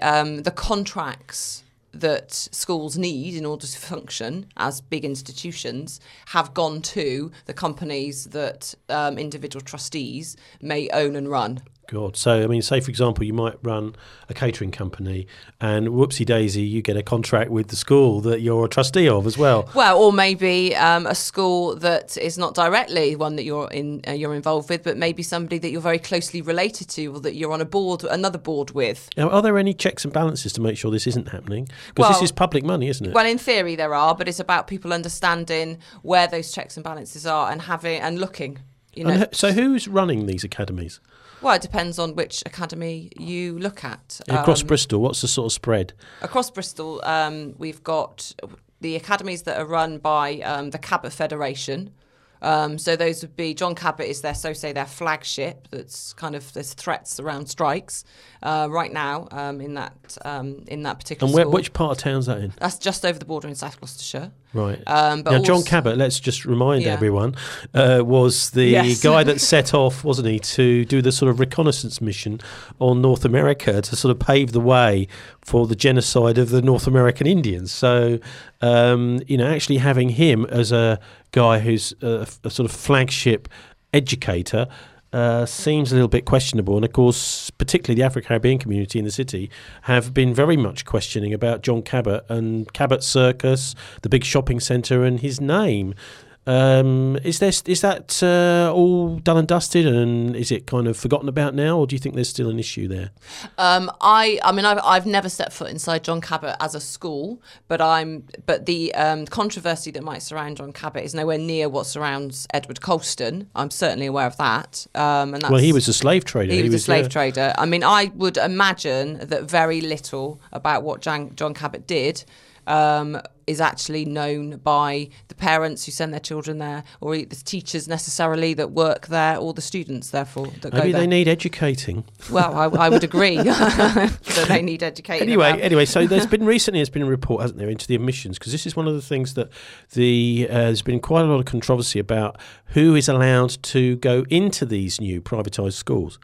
contracts that schools need in order to function as big institutions have gone to the companies that individual trustees may own and run. God. So, I mean, say, for example, you might run a catering company and whoopsie-daisy, you get a contract with the school that you're a trustee of as well. Well, or maybe a school that is not directly one that you're involved with, but maybe somebody that you're very closely related to, or that you're on another board with. Now, are there any checks and balances to make sure this isn't happening? Because this is public money, isn't it? Well, in theory there are, but it's about people understanding where those checks and balances are and looking. So who's running these academies? Well, it depends on which academy you look at. Across Bristol, what's the sort of spread? Across Bristol, we've got the academies that are run by the Cabot Federation. So those would be, John Cabot is their flagship. That's kind of, there's threats around strikes right now in that particular school. And which part of town's that in? That's just over the border in South Gloucestershire. Right. But now, John Cabot, let's just remind everyone, was the guy that set off, wasn't he, to do the sort of reconnaissance mission on North America to sort of pave the way for the genocide of the North American Indians. So, actually having him as a guy who's a sort of flagship educator seems a little bit questionable. And of course, particularly the Afro-Caribbean community in the city have been very much questioning about John Cabot and Cabot Circus, the big shopping centre, and his name. Is that all done and dusted, and is it kind of forgotten about now, or do you think there's still an issue there? I've never set foot inside John Cabot as a school, but the controversy that might surround John Cabot is nowhere near what surrounds Edward Colston. I'm certainly aware of that. Well, he was a slave trader. He was a slave trader. I mean, I would imagine that very little about what John Cabot did is actually known by the parents who send their children there, or the teachers necessarily that work there, or the students, therefore, that go there. Maybe they need educating. Well, I would agree that they need educating. Anyway, so there's been a report, hasn't there, into the admissions, because this is one of the things that there's been quite a lot of controversy about who is allowed to go into these new privatised schools.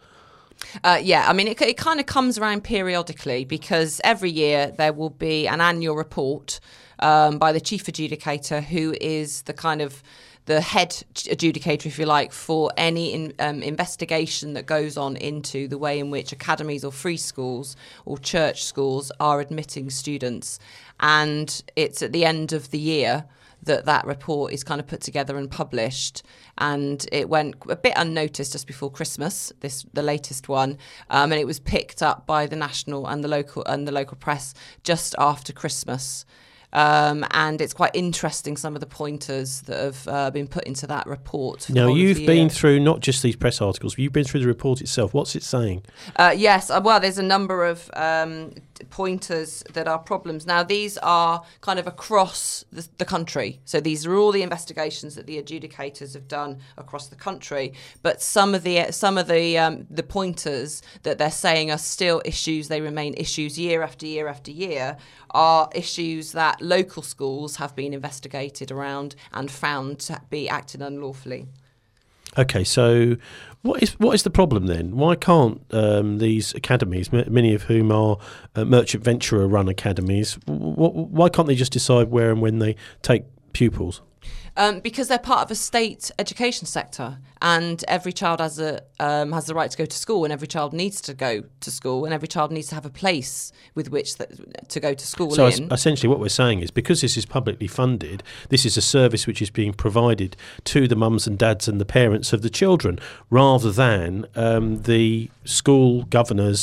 It kind of comes around periodically, because every year there will be an annual report by the chief adjudicator, who is the head adjudicator, if you like, for any investigation that goes on into the way in which academies or free schools or church schools are admitting students. And it's at the end of the year that report is kind of put together and published, and it went a bit unnoticed just before Christmas, the latest one, and it was picked up by the national and the local press just after Christmas. And it's quite interesting, some of the pointers that have been put into that report. Now, you've been through not just these press articles, but you've been through the report itself. What's it saying? Yes, well, there's a number of pointers that are problems. Now, these are kind of across the country. So these are all the investigations that the adjudicators have done across the country. But some of the pointers that they're saying are still issues, they remain issues year after year after year, are issues that local schools have been investigated around and found to be acted unlawfully. Okay, so what is the problem then? Why can't these academies, many of whom are merchant venturer run academies, why can't they just decide where and when they take pupils? Because they're part of a state education sector, and every child has the right to go to school, and every child needs to go to school, and every child needs to have a place with which to go to school. So essentially what we're saying is, because this is publicly funded, this is a service which is being provided to the mums and dads and the parents of the children, rather than the school governors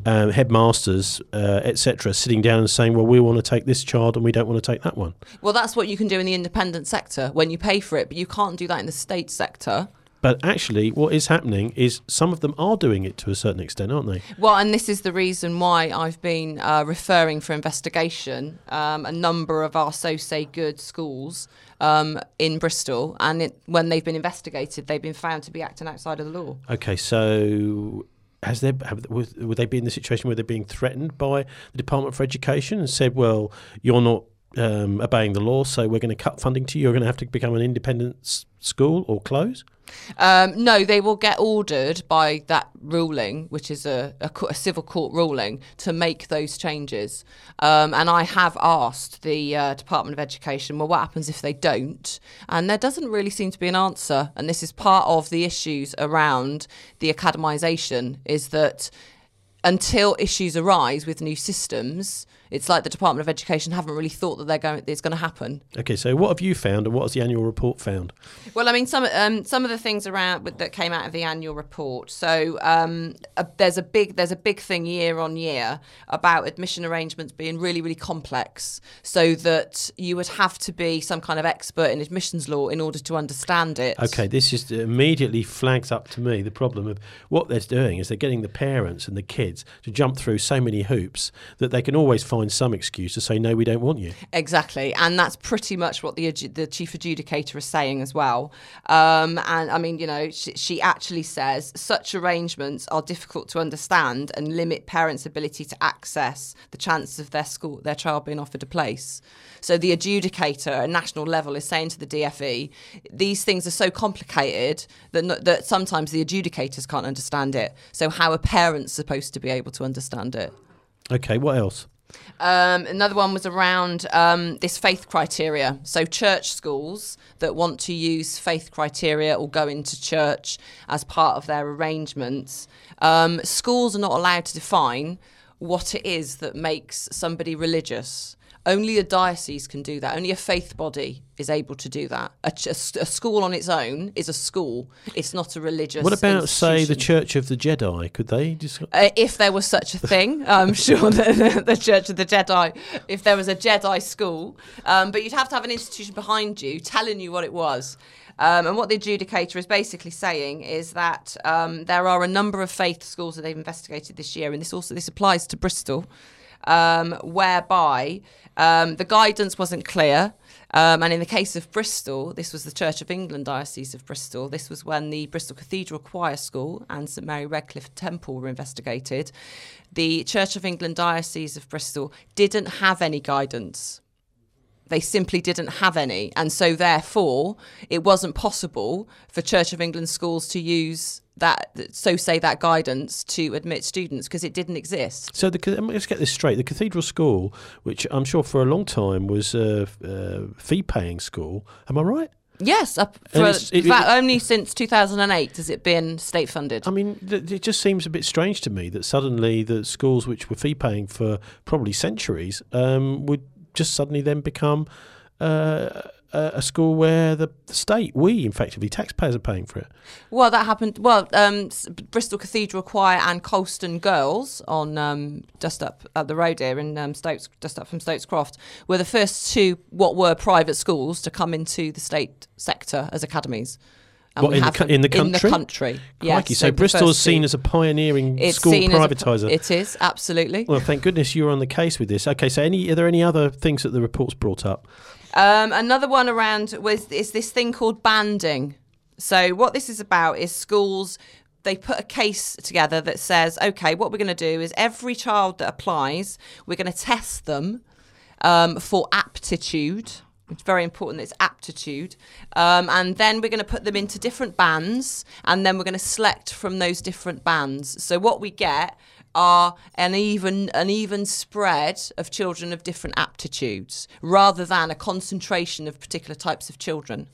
headmasters, etc., sitting down and saying, well, we want to take this child and we don't want to take that one. Well, that's what you can do in the independent sector when you pay for it, but you can't do that in the state sector. But actually, what is happening is some of them are doing it to a certain extent, aren't they? Well, and this is the reason why I've been referring for investigation a number of our So Say Good schools in Bristol, and when they've been investigated, they've been found to be acting outside of the law. Okay, so would they be in the situation where they're being threatened by the Department for Education and said, well, you're not obeying the law, so we're going to cut funding to you, you're going to have to become an independent school or close? No, they will get ordered by that ruling, which is a civil court ruling, to make those changes. And I have asked the Department of Education, well, what happens if they don't? And there doesn't really seem to be an answer. And this is part of the issues around the academisation, is that until issues arise with new systems, it's like the Department of Education haven't really thought that it's going to happen. Okay, so what have you found, and what has the annual report found? Well, I mean, some of the things around that came out of the annual report. So there's a big thing year on year about admission arrangements being really, really complex, so that you would have to be some kind of expert in admissions law in order to understand it. Okay, this just immediately flags up to me the problem of what they're doing is they're getting the parents and the kids to jump through so many hoops that they can always find some excuse to say, no, we don't want you. Exactly, and that's pretty much what the chief adjudicator is saying as well. And I mean, you know, she actually says such arrangements are difficult to understand and limit parents' ability to access the chance of their child being offered a place. So the adjudicator at national level is saying to the DFE, these things are so complicated that sometimes the adjudicators can't understand it. So how are parents supposed to be able to understand it? Okay, what else? Another one was around this faith criteria. So church schools that want to use faith criteria or go into church as part of their arrangements, schools are not allowed to define what it is that makes somebody religious. Only a diocese can do that. Only a faith body is able to do that. A school on its own is a school. It's not a religious What about, institution. say, the Church of the Jedi? Could they just... if there was such a thing, I'm sure that the Church of the Jedi, if there was a Jedi school, but you'd have to have an institution behind you telling you what it was. And what the adjudicator is basically saying is that there are a number of faith schools that they've investigated this year, and this applies to Bristol, whereby the guidance wasn't clear. And in the case of Bristol, this was the Church of England Diocese of Bristol. This was when the Bristol Cathedral Choir School and St Mary Redcliffe Temple were investigated. The Church of England Diocese of Bristol didn't have any guidance. They simply didn't have any. And so therefore, it wasn't possible for Church of England schools to use that guidance to admit students because it didn't exist. So let's get this straight. The Cathedral School, which I'm sure for a long time was a fee-paying school, am I right? Yes, only since 2008 has it been state-funded. I mean, it just seems a bit strange to me that suddenly the schools which were fee-paying for probably centuries would just suddenly then become a school where the state, we effectively, taxpayers are paying for it. Well, that happened. Well, Bristol Cathedral Choir and Colston Girls on just up the road here in Stokes, just up from Stokes Croft, were the first two what were private schools to come into the state sector as academies. And what, in the country? In the country, yes. Crikey, so Bristol is seen as a pioneering school privatiser. It is, absolutely. Well, thank goodness you were on the case with this. Okay, so are there any other things that the report's brought up? Another one around is this thing called banding. So what this is about is schools, they put a case together that says, OK, what we're going to do is every child that applies, we're going to test them for aptitude. It's very important that it's aptitude. And then we're going to put them into different bands, and then we're going to select from those different bands. So what we get are an even spread of children of different aptitudes, rather than a concentration of particular types of children.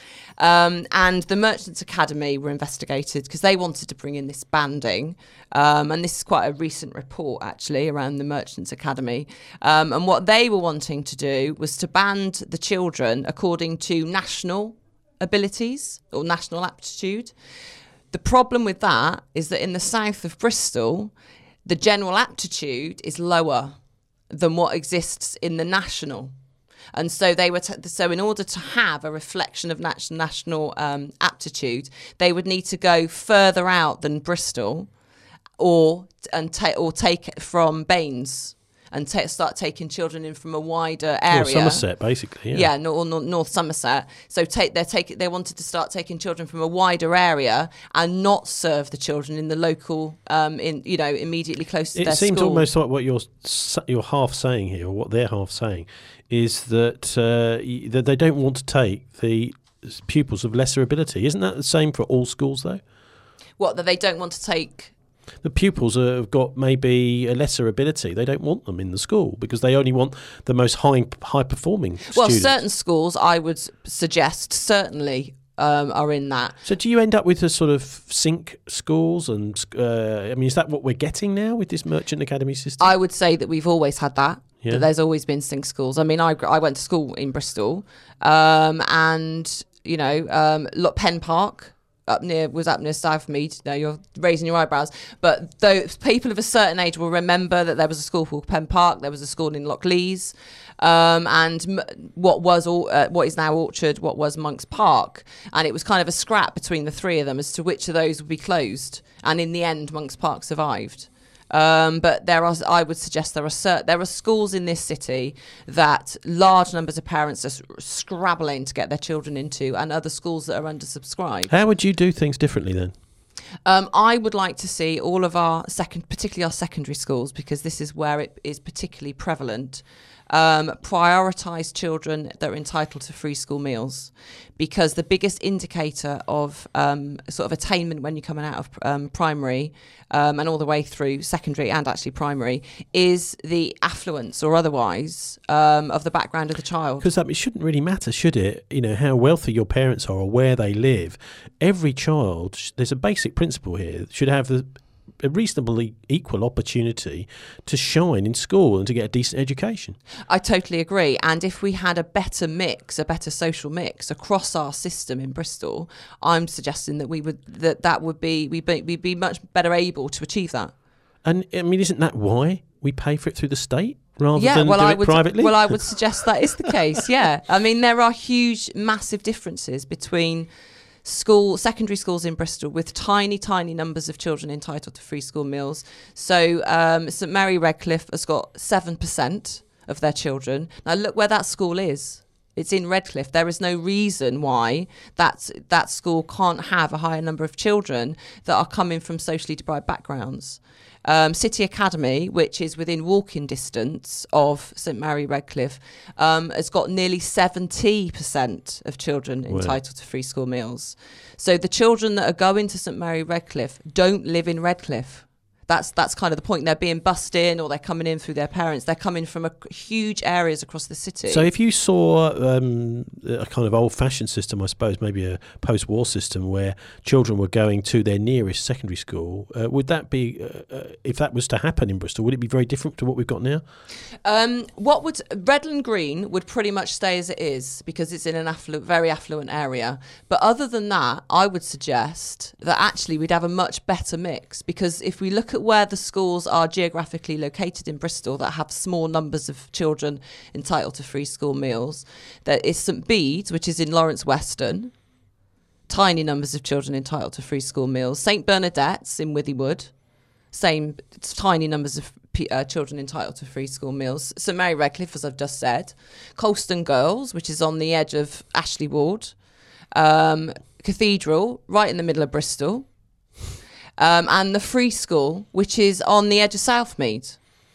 And the Merchants Academy were investigated because they wanted to bring in this banding. And this is quite a recent report, actually, around the Merchants Academy. And what they were wanting to do was to band the children according to national abilities or national aptitude. The problem with that is that in the south of Bristol, the general aptitude is lower than what exists in the national. And so they were so in order to have a reflection of national aptitude, they would need to go further out than Bristol, or take it from Baines and start taking children in from a wider area. Well, Somerset, basically. Yeah, North Somerset. So they wanted to start taking children from a wider area and not serve the children in the local, immediately close to their school. It seems almost like what you're half saying here, or what they're half saying, is that that they don't want to take the pupils of lesser ability. Isn't that the same for all schools, though? What, that they don't want to take? The pupils have got maybe a lesser ability. They don't want them in the school because they only want the most high performing students. Well, certain schools, I would suggest, certainly are in that. So do you end up with a sort of sink schools? And is that what we're getting now with this Merchant Academy system? I would say that we've always had that. Yeah. That there's always been sink schools. I mean, I went to school in Bristol, and Penn Park was up near Southmead. Now you're raising your eyebrows, but those people of a certain age will remember that there was a school called Penn Park. There was a school in Lochleys, and what is now Orchard, what was Monk's Park, and it was kind of a scrap between the three of them as to which of those would be closed. And in the end, Monk's Park survived. But I would suggest there are schools in this city that large numbers of parents are scrabbling to get their children into, and other schools that are undersubscribed. How would you do things differently then? I would like to see all of particularly our secondary schools, because this is where it is particularly prevalent, prioritise children that are entitled to free school meals, because the biggest indicator of sort of attainment when you're coming out of primary and all the way through secondary and actually primary is the affluence or otherwise of the background of the child. Because it shouldn't really matter, should it? How wealthy your parents are or where they live. Every child, there's a basic principle here, should have a reasonably equal opportunity to shine in school and to get a decent education. I totally agree. And if we had a better better social mix across our system in Bristol, I'm suggesting that we'd be much better able to achieve that. And I mean, isn't that why we pay for it through the state rather than do it privately? Well, I would suggest that is the case. Yeah, I mean, there are massive differences between secondary schools in Bristol with tiny numbers of children entitled to free school meals. So St Mary Redcliffe has got 7% of their children. Now look where that school is. It's in Redcliffe. There is no reason why that school can't have a higher number of children that are coming from socially deprived backgrounds. City Academy, which is within walking distance of St Mary Redcliffe, has got nearly 70% of children entitled to free school meals. So the children that are going to St Mary Redcliffe don't live in Redcliffe. That's kind of the point. They're being bussed in, or they're coming in through their parents. They're coming from huge areas across the city. So if you saw a kind of old-fashioned system, I suppose, maybe a post-war system where children were going to their nearest secondary school, would that be, if that was to happen in Bristol, would it be very different to what we've got now? Redland Green would pretty much stay as it is, because it's in an very affluent area. But other than that, I would suggest that actually we'd have a much better mix, because if we look at where the schools are geographically located in Bristol that have small numbers of children entitled to free school meals, there is St Bede's, which is in Lawrence Weston, tiny numbers of children entitled to free school meals. St Bernadette's in Withywood, same tiny numbers of children entitled to free school meals. St Mary Redcliffe, as I've just said. Colston Girls, which is on the edge of Ashley Ward. Cathedral, right in the middle of Bristol. And the Free School, which is on the edge of Southmead.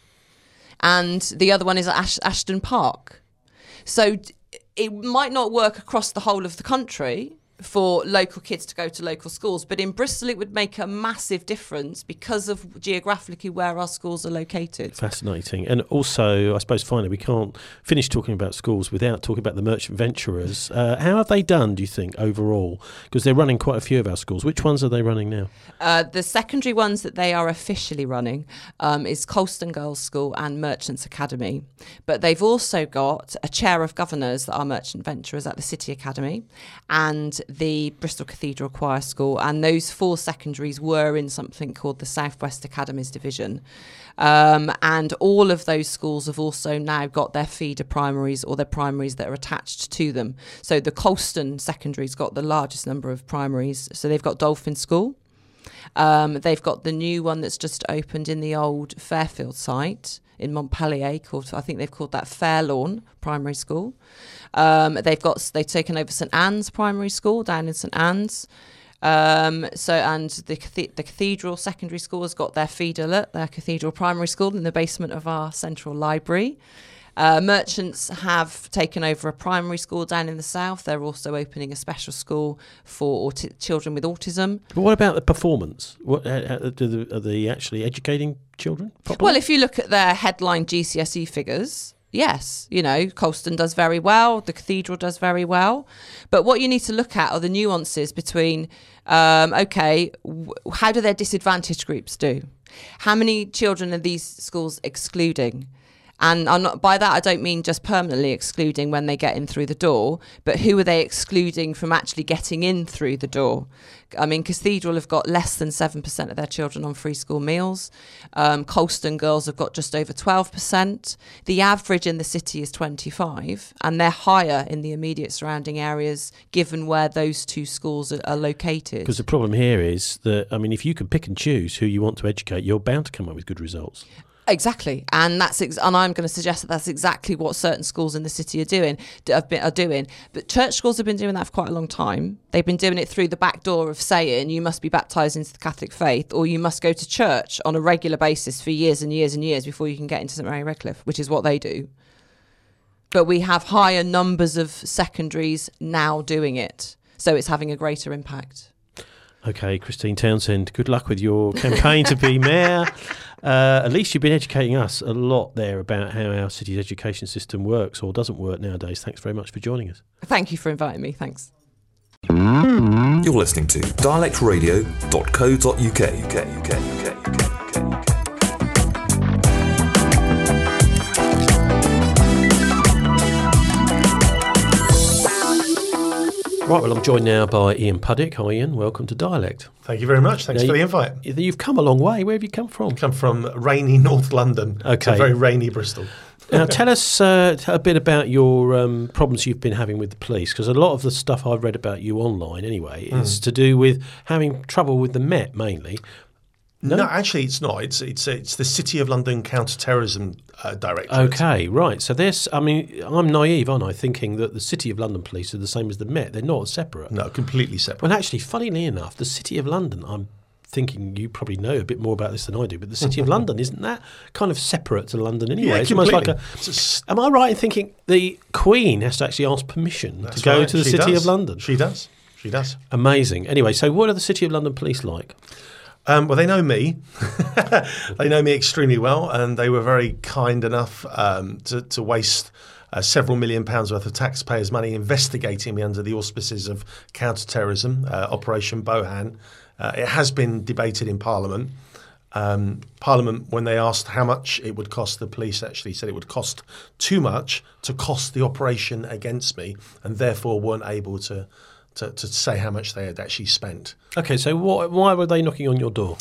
And the other one is at Ashton Park. So it might not work across the whole of the country for local kids to go to local schools, but in Bristol it would make a massive difference because of geographically where our schools are located. Fascinating. And also, I suppose finally, we can't finish talking about schools without talking about the merchant venturers. How have they done, do you think, overall? Because they're running quite a few of our schools. Which ones are they running now? The secondary ones that they are officially running is Colston Girls' School and Merchants Academy. But they've also got a chair of governors that are merchant venturers at the City Academy, and the Bristol Cathedral Choir School, and those 4 secondaries were in something called the South West Academies Division. And all of those schools have also now got their feeder primaries or their primaries that are attached to them. So the Colston secondary's got the largest number of primaries. So they've got Dolphin School. They've got the new one that's just opened in the old Fairfield site in Montpellier, I think they've called that Fairlawn Primary School. They've taken over St Anne's Primary School down in St Anne's. And the Cathedral Secondary School has got their feederlet, their Cathedral Primary School, in the basement of our central library. Merchants have taken over a primary school down in the south. They're also opening a special school for children with autism. But what about the performance? Are they actually educating children properly? Well, if you look at their headline GCSE figures, yes, Colston does very well, the Cathedral does very well. But what you need to look at are the nuances between, how do their disadvantaged groups do? How many children are these schools excluding? And by that, I don't mean just permanently excluding when they get in through the door, but who are they excluding from actually getting in through the door? I mean, Cathedral have got less than 7% of their children on free school meals. Colston girls have got just over 12%. The average in the city is 25%, and they're higher in the immediate surrounding areas, given where those 2 schools are located. Because the problem here is that, if you can pick and choose who you want to educate, you're bound to come up with good results. Exactly, and and I'm going to suggest that that's exactly what certain schools in the city are doing. But church schools have been doing that for quite a long time. They've been doing it through the back door of saying you must be baptised into the Catholic faith, or you must go to church on a regular basis for years and years and years before you can get into St Mary Redcliffe, which is what they do. But we have higher numbers of secondaries now doing it, so it's having a greater impact. Okay, Christine Townsend, good luck with your campaign to be mayor. At least you've been educating us a lot there about how our city's education system works or doesn't work nowadays. Thanks very much for joining us. Thank you for inviting me. Thanks. You're listening to dialectradio.co.uk. Right, well, I'm joined now by Ian Puddick. Hi, Ian. Welcome to Dialect. Thank you very much. Thanks for the invite. You've come a long way. Where have you come from? I've come from rainy North London to very rainy Bristol. Now, tell us a bit about your problems you've been having with the police, because a lot of the stuff I've read about you online, anyway, is to do with having trouble with the Met, mainly. No, actually, it's not. It's the City of London Counter-Terrorism Directorate. Okay, right. So I'm naive, aren't I, thinking that the City of London Police are the same as the Met. They're not separate. No, completely separate. Well, actually, funnily enough, the City of London, I'm thinking you probably know a bit more about this than I do, but the City of London, isn't that kind of separate to London anyway? Yeah, it's almost like am I right in thinking the Queen has to actually ask permission to go to the City of London? She does. Amazing. Anyway, so what are the City of London Police like? Well, they know me. They know me extremely well, and they were very kind enough to waste several £1 million worth of taxpayers' money investigating me under the auspices of counter-terrorism, Operation Bohan. It has been debated in Parliament. Parliament, when they asked how much it would cost, the police actually said it would cost too much to cost the operation against me, and therefore weren't able to say how much they had actually spent. Okay, so why were they knocking on your door?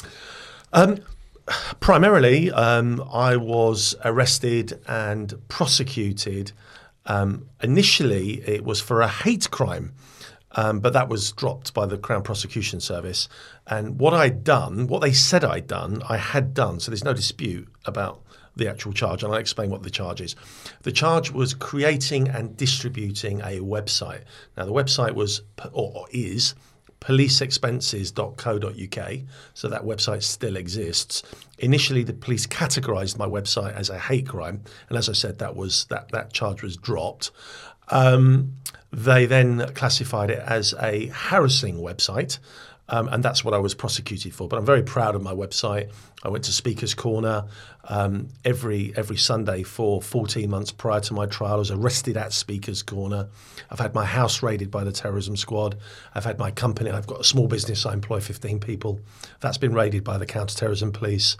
Primarily, I was arrested and prosecuted. Initially, it was for a hate crime, but that was dropped by the Crown Prosecution Service. And what they said I'd done, I had done. So there's no dispute about the actual charge, and I'll explain what the charge is. The charge was creating and distributing a website. Now, the website was, or is, policeexpenses.co.uk, so that website still exists. Initially, the police categorised my website as a hate crime, and as I said, that charge was dropped. They then classified it as a harassing website, And that's what I was prosecuted for. But I'm very proud of my website. I went to Speaker's Corner every Sunday for 14 months prior to my trial. I was arrested at Speaker's Corner. I've had my house raided by the terrorism squad. I've had my company. I've got a small business. I employ 15 people. That's been raided by the counter-terrorism police.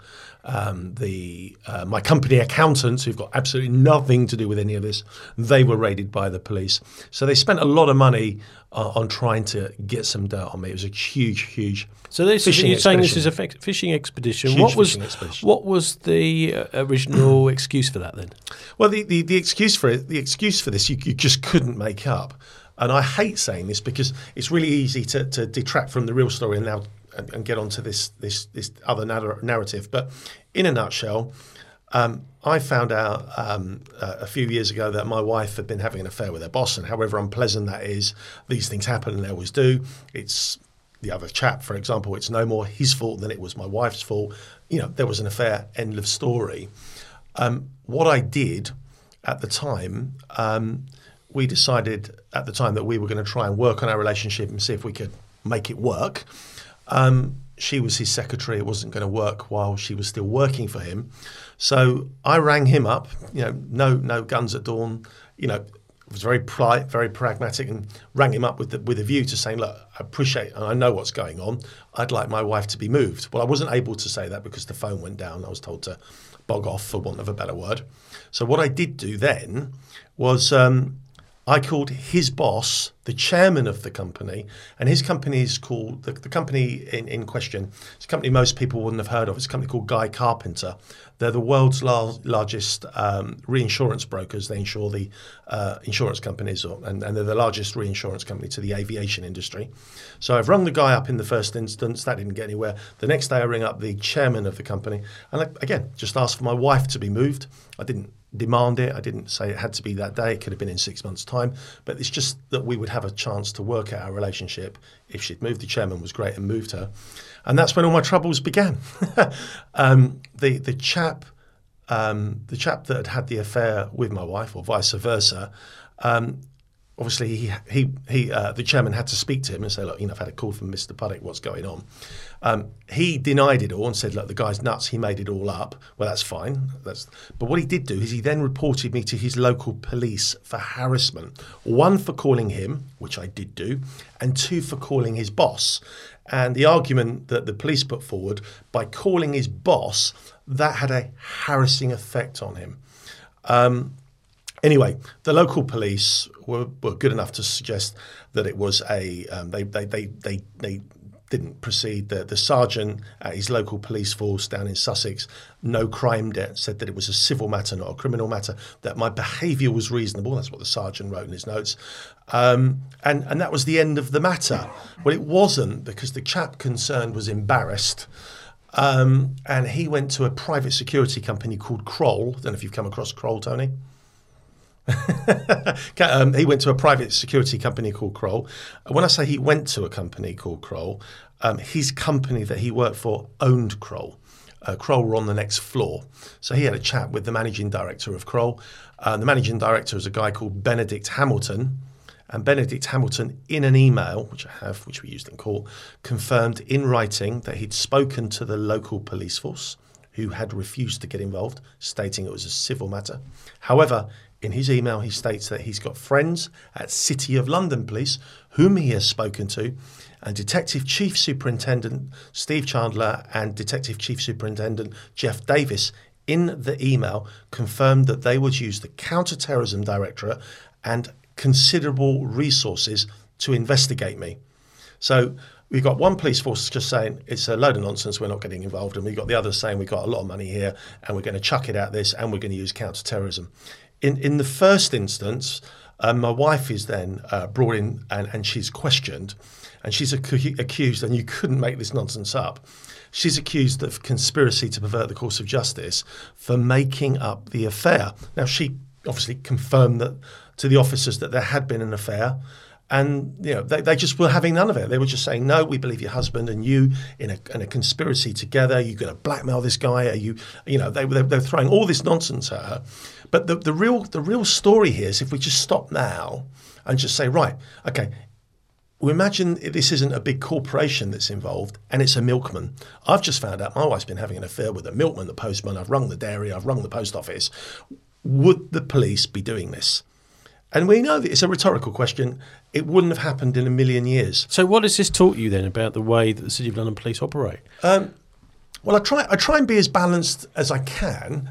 My company accountants, who've got absolutely nothing to do with any of this, they were raided by the police. So they spent a lot of money on trying to get some dirt on me. It was a huge. So this is, you're saying this is a fishing expedition. Fishing expedition. What was the original excuse for that then? Well, the excuse for this you just couldn't make up. And I hate saying this because it's really easy to detract from the real story and now and get onto this other narrative. But in a nutshell, I found out a few years ago that my wife had been having an affair with her boss, and however unpleasant that is, these things happen and they always do. It's the other chap, for example, it's no more his fault than it was my wife's fault. You know, there was an affair, end of story. What I did at the time, we decided at the time that we were going to try and work on our relationship and see if we could make it work. She was his secretary. It wasn't going to work while she was still working for him. So I rang him up, no guns at dawn, was very polite, very pragmatic, and rang him up with a view to saying, look, I appreciate and I know what's going on. I'd like my wife to be moved. Well, I wasn't able to say that because the phone went down. I was told to bog off, for want of a better word. So what I did do then was I called his boss, the chairman of the company, and his company is called, the company in question, it's a company most people wouldn't have heard of. It's a company called Guy Carpenter. They're the world's largest reinsurance brokers. They insure the insurance companies, and they're the largest reinsurance company to the aviation industry. So I've rung the guy up in the first instance. That didn't get anywhere. The next day I ring up the chairman of the company, and again, just asked for my wife to be moved. I didn't demand it. I didn't say it had to be that day. It could have been in 6 months' time. But it's just that we would have a chance to work out our relationship. If she'd moved, the chairman was great and moved her. And that's when all my troubles began. The chap that had the affair with my wife, or vice versa, obviously the chairman had to speak to him and say, look, I've had a call from Mr. Puddick, what's going on? He denied it all and said, look, the guy's nuts, he made it all up. Well, that's fine. But what he did do is he then reported me to his local police for harassment. 1, for calling him, which I did do, and 2, for calling his boss. And the argument that the police put forward, by calling his boss, that had a harassing effect on him. Anyway, the local police were good enough to suggest that it was they didn't proceed. The sergeant at his local police force down in Sussex, no crime debt, said that it was a civil matter, not a criminal matter, that my behaviour was reasonable. That's what the sergeant wrote in his notes. And that was the end of the matter. Well, it wasn't, because the chap concerned was embarrassed. And he went to a private security company called Kroll. I don't know if you've come across Kroll, Tony. He went to a private security company called Kroll. When I say he went to a company called Kroll, his company that he worked for owned Kroll. Kroll were on the next floor. So he had a chat with the managing director of Kroll. The managing director is a guy called Benedict Hamilton. And Benedict Hamilton, in an email, which I have, which we used in court, confirmed in writing that he'd spoken to the local police force, who had refused to get involved, stating it was a civil matter. However, in his email, he states that he's got friends at City of London Police, whom he has spoken to, and Detective Chief Superintendent Steve Chandler and Detective Chief Superintendent Jeff Davis, in the email, confirmed that they would use the Counter-Terrorism Directorate and considerable resources to investigate me. So we've got one police force just saying it's a load of nonsense, we're not getting involved, and we've got the others saying we've got a lot of money here and we're going to chuck it at this and we're going to use counter-terrorism. In the first instance, my wife is then brought in and she's questioned, and she's accused, and you couldn't make this nonsense up, she's accused of conspiracy to pervert the course of justice for making up the affair. Now, she obviously confirmed that to the officers that there had been an affair, and they just were having none of it. They were just saying, no, we believe your husband and you in a conspiracy together. You're going to blackmail this guy. They're throwing all this nonsense at her. But the real story here is, if we just stop now and just say, right, okay, we imagine this isn't a big corporation that's involved and it's a milkman. I've just found out my wife's been having an affair with a milkman, the postman. I've rung the dairy, I've rung the post office. Would the police be doing this? And we know that it's a rhetorical question. It wouldn't have happened in a million years. So what has this taught you then about the way that the City of London Police operate? Well, I try and be as balanced as I can,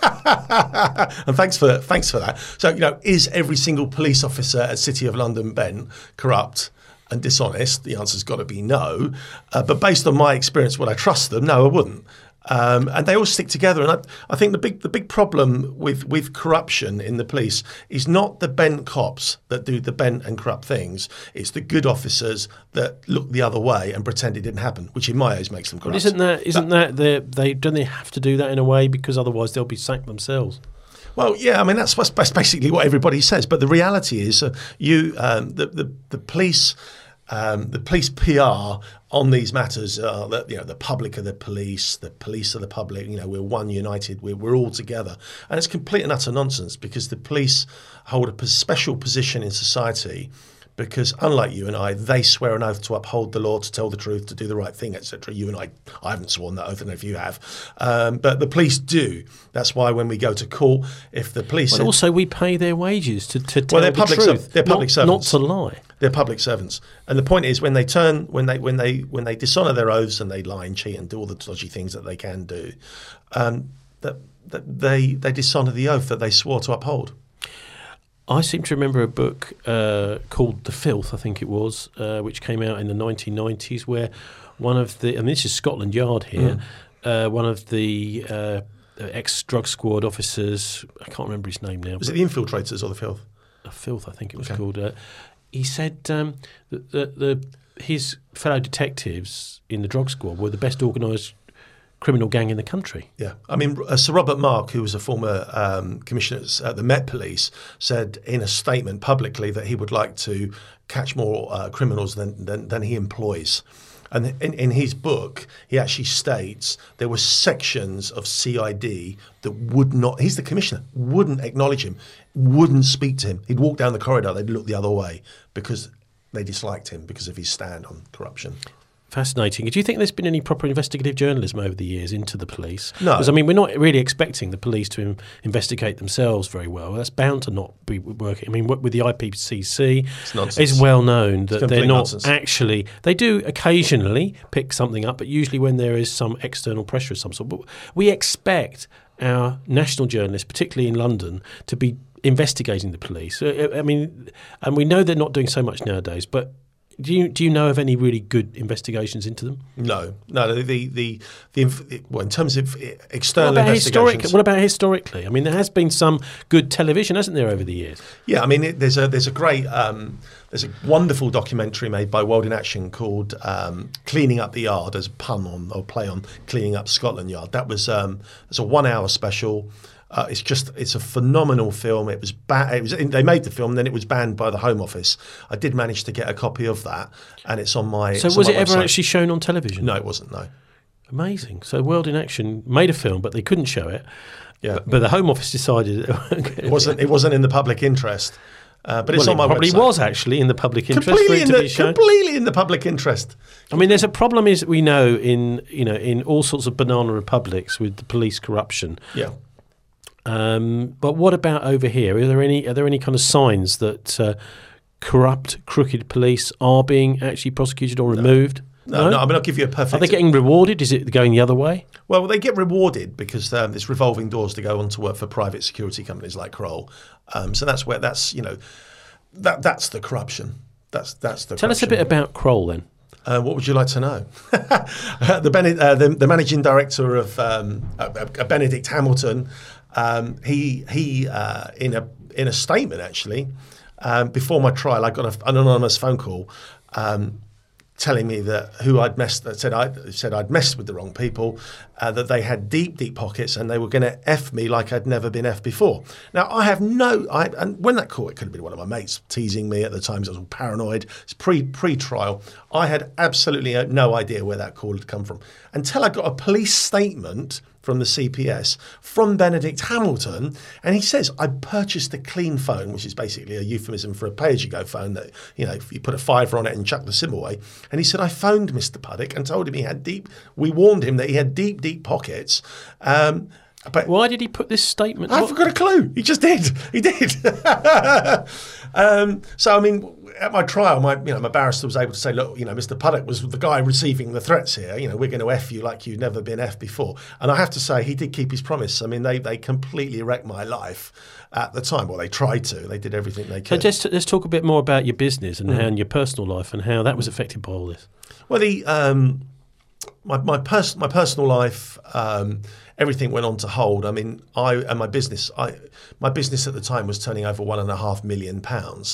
and thanks for that. So, is every single police officer at City of London Ben corrupt and dishonest? The answer's got to be no. But based on my experience, would I trust them? No, I wouldn't. And they all stick together. And I think the big problem with corruption in the police is not the bent cops that do the bent and corrupt things. It's the good officers that look the other way and pretend it didn't happen, which in my eyes makes them corrupt. Well, don't they have to do that in a way, because otherwise they'll be sacked themselves? Well, yeah, I mean that's basically what everybody says. But the reality is, the police. The police PR on these matters are that the public are the police are the public. We're one united. We're all together, and it's complete and utter nonsense, because the police hold a special position in society. Because unlike you and I, they swear an oath to uphold the law, to tell the truth, to do the right thing, etc. You and I haven't sworn that oath, I don't know if you have, but the police do. That's why when we go to court, if the police, well, also we pay their wages to tell the truth. They're public servants, not to lie. They're public servants, and the point is when they dishonour their oaths and they lie and cheat and do all the dodgy things that they can do, that they dishonour the oath that they swore to uphold. I seem to remember a book called The Filth, I think it was, which came out in the 1990s, where one of the, and this is Scotland Yard here, one of the ex-drug squad officers, I can't remember his name now. Was it The Infiltrators or The Filth? The Filth, I think it was called. He said that his fellow detectives in the drug squad were the best organised criminal gang in the country. Yeah. I mean, Sir Robert Mark, who was a former commissioner at the Met Police, said in a statement publicly that he would like to catch more criminals than he employs. And in his book, he actually states there were sections of CID that would not, he's the commissioner, wouldn't acknowledge him, wouldn't speak to him. He'd walk down the corridor, they'd look the other way because they disliked him because of his stand on corruption. Fascinating. Do you think there's been any proper investigative journalism over the years into the police? No. Because, I mean, we're not really expecting the police to investigate themselves very well. That's bound to not be working. I mean, with the IPCC, it's well known that they're not nonsense. Actually... They do occasionally pick something up, but usually when there is some external pressure of some sort. But we expect our national journalists, particularly in London, to be investigating the police. I mean, and we know they're not doing so much nowadays, but... Do you know of any really good investigations into them? No. Well, in terms of external investigations, what about historically? I mean, there has been some good television, hasn't there, over the years? Yeah, I mean, there's a wonderful documentary made by World in Action called "Cleaning Up the Yard," as a pun on or play on cleaning up Scotland Yard. That was it's a 1 hour special. It's a phenomenal film. It was they made the film, and then it was banned by the Home Office. I did manage to get a copy of that, and it's on my. So was it ever actually shown on television? No, it wasn't. No. Amazing. So World in Action made a film, but they couldn't show it. Yeah. But the Home Office decided it wasn't in the public interest. But it's on my website. It probably was actually in the public interest. Completely in the public interest. I mean, there's a problem, is we know in all sorts of banana republics with the police corruption. Yeah. But what about over here? Are there any kind of signs that corrupt, crooked police are being actually prosecuted or removed? No. I mean, I'll give you a perfect... Are they getting rewarded? Is it going the other way? Well, they get rewarded because there's revolving doors to go on to work for private security companies like Kroll. So that's the corruption. That's the corruption. Tell us a bit about Kroll then. What would you like to know? The managing director of Benedict Hamilton, he in a statement actually before my trial, I got an anonymous phone call telling me that said I'd messed with the wrong people, that they had deep pockets and they were going to F me like I'd never been F before. Now and when that call, it could have been one of my mates teasing me at the time. I was all paranoid. It's pre-trial. I had absolutely no idea where that call had come from until I got a police statement from the CPS, from Benedict Hamilton, and he says, I purchased a clean phone, which is basically a euphemism for a pay-as-you-go phone that, you know, if you put a fiver on it and chuck the SIM away. And he said, I phoned Mr. Puddick and told him we warned him that he had deep, deep pockets. But why did he put this statement? I've got a clue. He just did. He did. So, I mean, at my trial, my barrister was able to say, look, you know, Mr. Puddick was the guy receiving the threats here. You know, we're going to F you like you've never been F before. And I have to say, he did keep his promise. I mean, they completely wrecked my life at the time. Well, they tried to. They did everything they could. So let's talk a bit more about your business and your personal life and how that was affected by all this. Well, my personal life, everything went on to hold. I mean, my business at the time was turning over £1.5 million.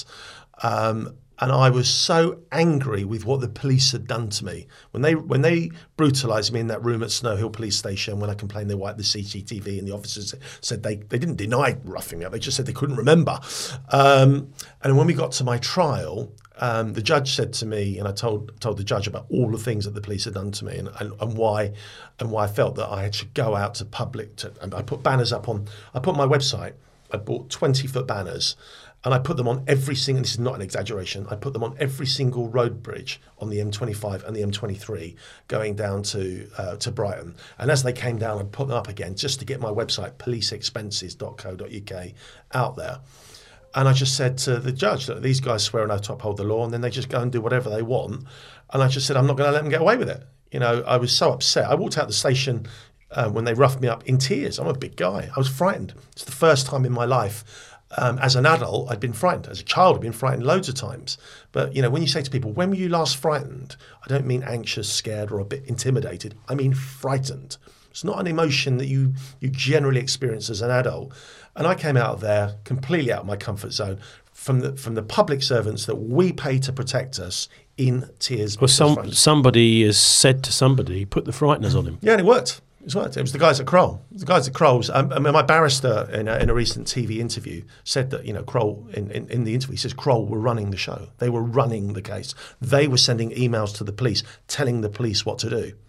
And I was so angry with what the police had done to me. When they brutalised me in that room at Snow Hill Police Station, when I complained they wiped the CCTV and the officers said they didn't deny roughing me up, they just said they couldn't remember. And when we got to my trial, the judge said to me, and I told the judge about all the things that the police had done to me and why I felt that I should go out to public. And I put banners up I put my website, I bought 20-foot banners, and I put them on every single, this is not an exaggeration, I put them on every single road bridge on the M25 and the M23 going down to Brighton. And as they came down, I'd put them up again just to get my website, policeexpenses.co.uk, out there. And I just said to the judge that these guys swear an oath to uphold the law and then they just go and do whatever they want. And I just said, I'm not going to let them get away with it. You know, I was so upset. I walked out the station when they roughed me up in tears. I'm a big guy. I was frightened. It's the first time in my life as an adult I'd been frightened. As a child I'd been frightened loads of times. But, you know, when you say to people, when were you last frightened? I don't mean anxious, scared or a bit intimidated. I mean frightened. It's not an emotion that you generally experience as an adult. And I came out of there completely out of my comfort zone from the public servants that we pay to protect us in tears. Well, somebody has said to somebody, put the frighteners on him. Yeah, and it worked. It was the guys at Kroll. The guys at Kroll's. I mean, my barrister in a recent TV interview said that, you know, Kroll, in the interview, he says Kroll were running the show. They were running the case. They were sending emails to the police, telling the police what to do.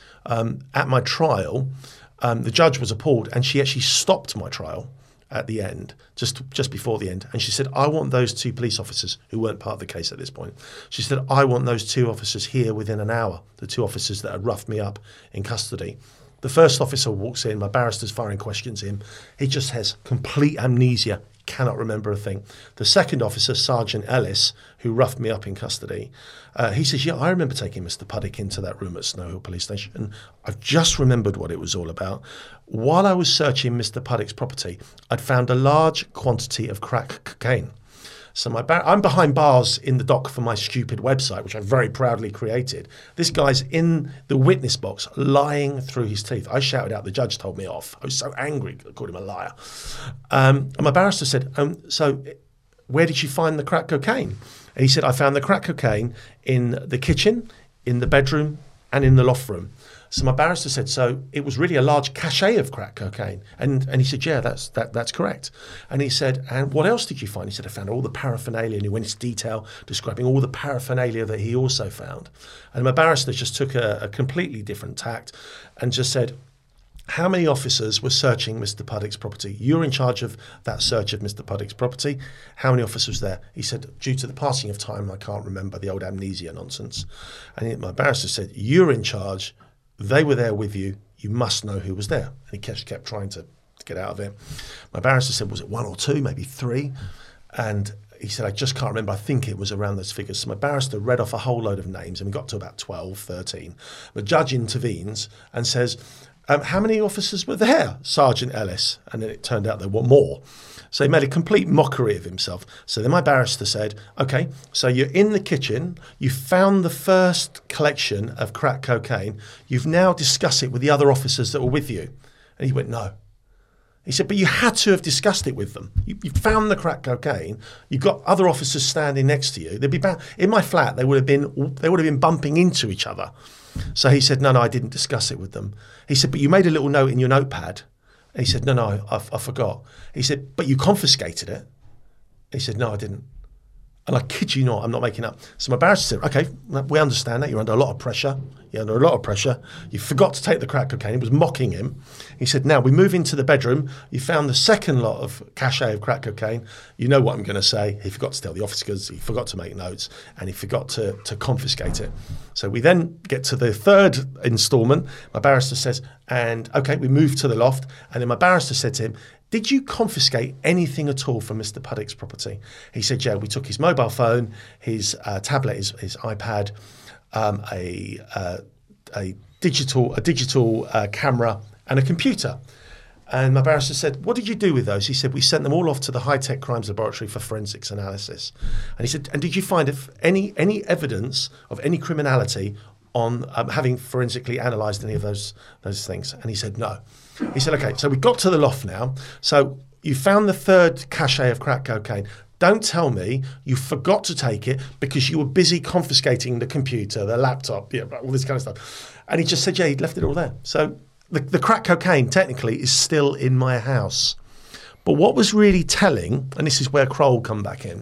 At my trial, the judge was appalled, and she actually stopped my trial at the end, just before the end, and she said, I want those 2 police officers who weren't part of the case at this point. She said, I want those 2 officers here within an hour, the 2 officers that had roughed me up in custody. The first officer walks in, my barrister's firing questions at him. He just has complete amnesia, cannot remember a thing. The second officer, Sergeant Ellis, who roughed me up in custody, he says, yeah, I remember taking Mr. Puddick into that room at Snow Hill Police Station, and I've just remembered what it was all about. While I was searching Mr. Puddick's property, I'd found a large quantity of crack cocaine. So I'm behind bars in the dock for my stupid website, which I very proudly created. This guy's in the witness box, lying through his teeth. I shouted out, the judge told me off. I was so angry, I called him a liar. And my barrister said, so where did you find the crack cocaine? And he said, I found the crack cocaine in the kitchen, in the bedroom, and in the loft room. So my barrister said, so it was really a large cachet of crack cocaine. And he said, yeah, that's correct. And he said, and what else did you find? He said, I found all the paraphernalia, and he went into detail describing all the paraphernalia that he also found. And my barrister just took a completely different tact and just said, how many officers were searching Mr. Puddick's property? You're in charge of that search of Mr. Puddick's property. How many officers there? He said, due to the passing of time, I can't remember, the old amnesia nonsense. And my barrister said, you're in charge. They were there with you. You must know who was there. And he kept trying to get out of it. My barrister said, was it 1 or 2, maybe 3? And he said, I just can't remember. I think it was around those figures. So my barrister read off a whole load of names, and we got to about 12, 13. The judge intervenes and says, how many officers were there? Sergeant Ellis. And then it turned out there were more. So he made a complete mockery of himself. So then my barrister said, okay, so you're in the kitchen, you found the first collection of crack cocaine, you've now discussed it with the other officers that were with you. And he went, no. He said, but you had to have discussed it with them. You found the crack cocaine, you've got other officers standing next to you. They'd be in my flat, they would have been bumping into each other. So he said, no, I didn't discuss it with them. He said, but you made a little note in your notepad. And he said, no, I forgot. He said, but you confiscated it. He said, no, I didn't. And I kid you not, I'm not making up. So my barrister said, okay, we understand that. You're under a lot of pressure. You're under a lot of pressure. You forgot to take the crack cocaine. He was mocking him. He said, now we move into the bedroom. You found the second lot of cachet of crack cocaine. You know what I'm going to say. He forgot to tell the officers. He forgot to make notes. And he forgot to confiscate it. So we then get to the third instalment. My barrister says, and okay, we move to the loft. And then my barrister said to him, did you confiscate anything at all from Mr. Puddick's property? He said, yeah, we took his mobile phone, his tablet, his iPad, a digital camera and a computer. And my barrister said, what did you do with those? He said, we sent them all off to the high-tech crimes laboratory for forensics analysis. And he said, and did you find any evidence of any criminality on having forensically analysed any of those things? And he said, no. He said, okay, so we got to the loft now. So you found the third cachet of crack cocaine. Don't tell me you forgot to take it because you were busy confiscating the computer, the laptop, all this kind of stuff. And he just said, yeah, he'd left it all there. So the crack cocaine technically is still in my house. But what was really telling, and this is where Kroll come back in,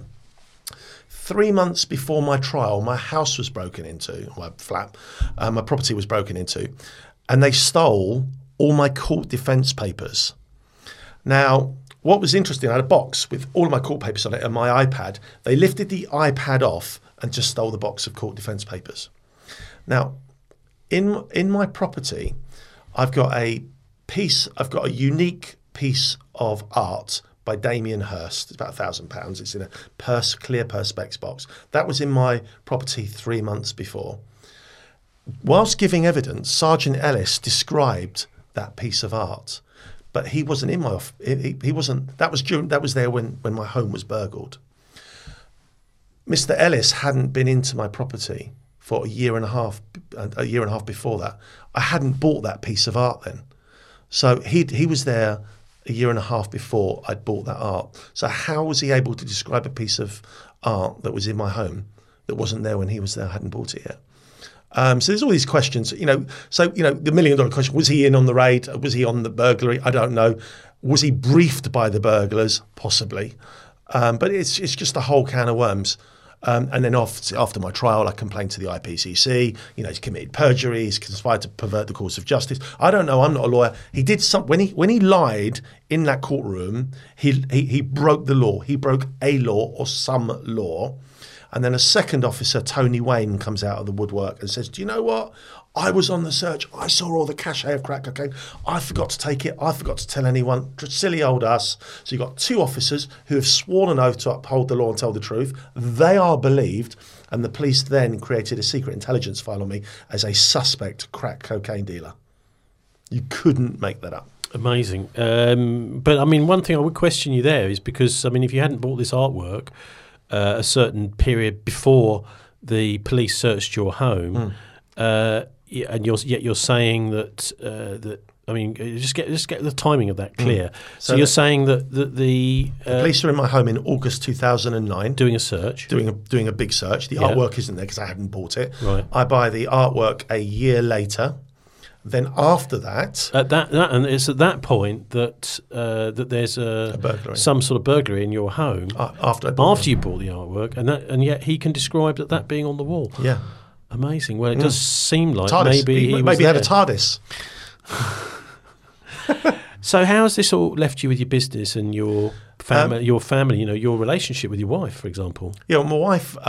3 months before my trial, my house was broken into, my flat, my property was broken into, and they stole all my court defence papers. Now, what was interesting, I had a box with all of my court papers on it and my iPad. They lifted the iPad off and just stole the box of court defence papers. Now, in my property, I've got a unique piece of art by Damien Hirst. It's about £1,000. It's in a clear Perspex box. That was in my property 3 months before. Whilst giving evidence, Sergeant Ellis described that piece of art, but he wasn't in my office. He wasn't. That was there when my home was burgled. Mr. Ellis hadn't been into my property for a year and a half before that. I hadn't bought that piece of art then, so he was there a year and a half before I'd bought that art. So how was he able to describe a piece of art that was in my home that wasn't there when he was there? I hadn't bought it yet. So there's all these questions, the $1 million question, was he in on the raid? Was he on the burglary? I don't know. Was he briefed by the burglars? Possibly. But it's just a whole can of worms. And then after my trial, I complained to the IPCC. He's committed perjury. He's conspired to pervert the course of justice. I don't know. I'm not a lawyer. He did when he lied in that courtroom. He broke the law. He broke a law or some law. And then a second officer, Tony Wayne, comes out of the woodwork and says, do you know what? I was on the search. I saw all the cachet of crack cocaine. I forgot to take it. I forgot to tell anyone. Silly old us. So you've got two officers who have sworn an oath to uphold the law and tell the truth. They are believed. And the police then created a secret intelligence file on me as a suspect crack cocaine dealer. You couldn't make that up. Amazing. But, I mean, one thing I would question you there is because, I mean, if you hadn't bought this artwork a certain period before the police searched your home, and you're saying that I mean, just get the timing of that clear. So you're saying that the police are in my home in August 2009, doing a search, doing a big search. The artwork isn't there because I hadn't bought it. Right. I buy the artwork a year later. Then after that, and it's at that point that there's a burglary. Some sort of burglary in your home after you bought the artwork, and yet he can describe that being on the wall. Yeah, amazing. Well, it does seem like TARDIS. maybe he had a TARDIS. So how has this all left you with your business and your family? Your relationship with your wife, for example. Yeah, my wife.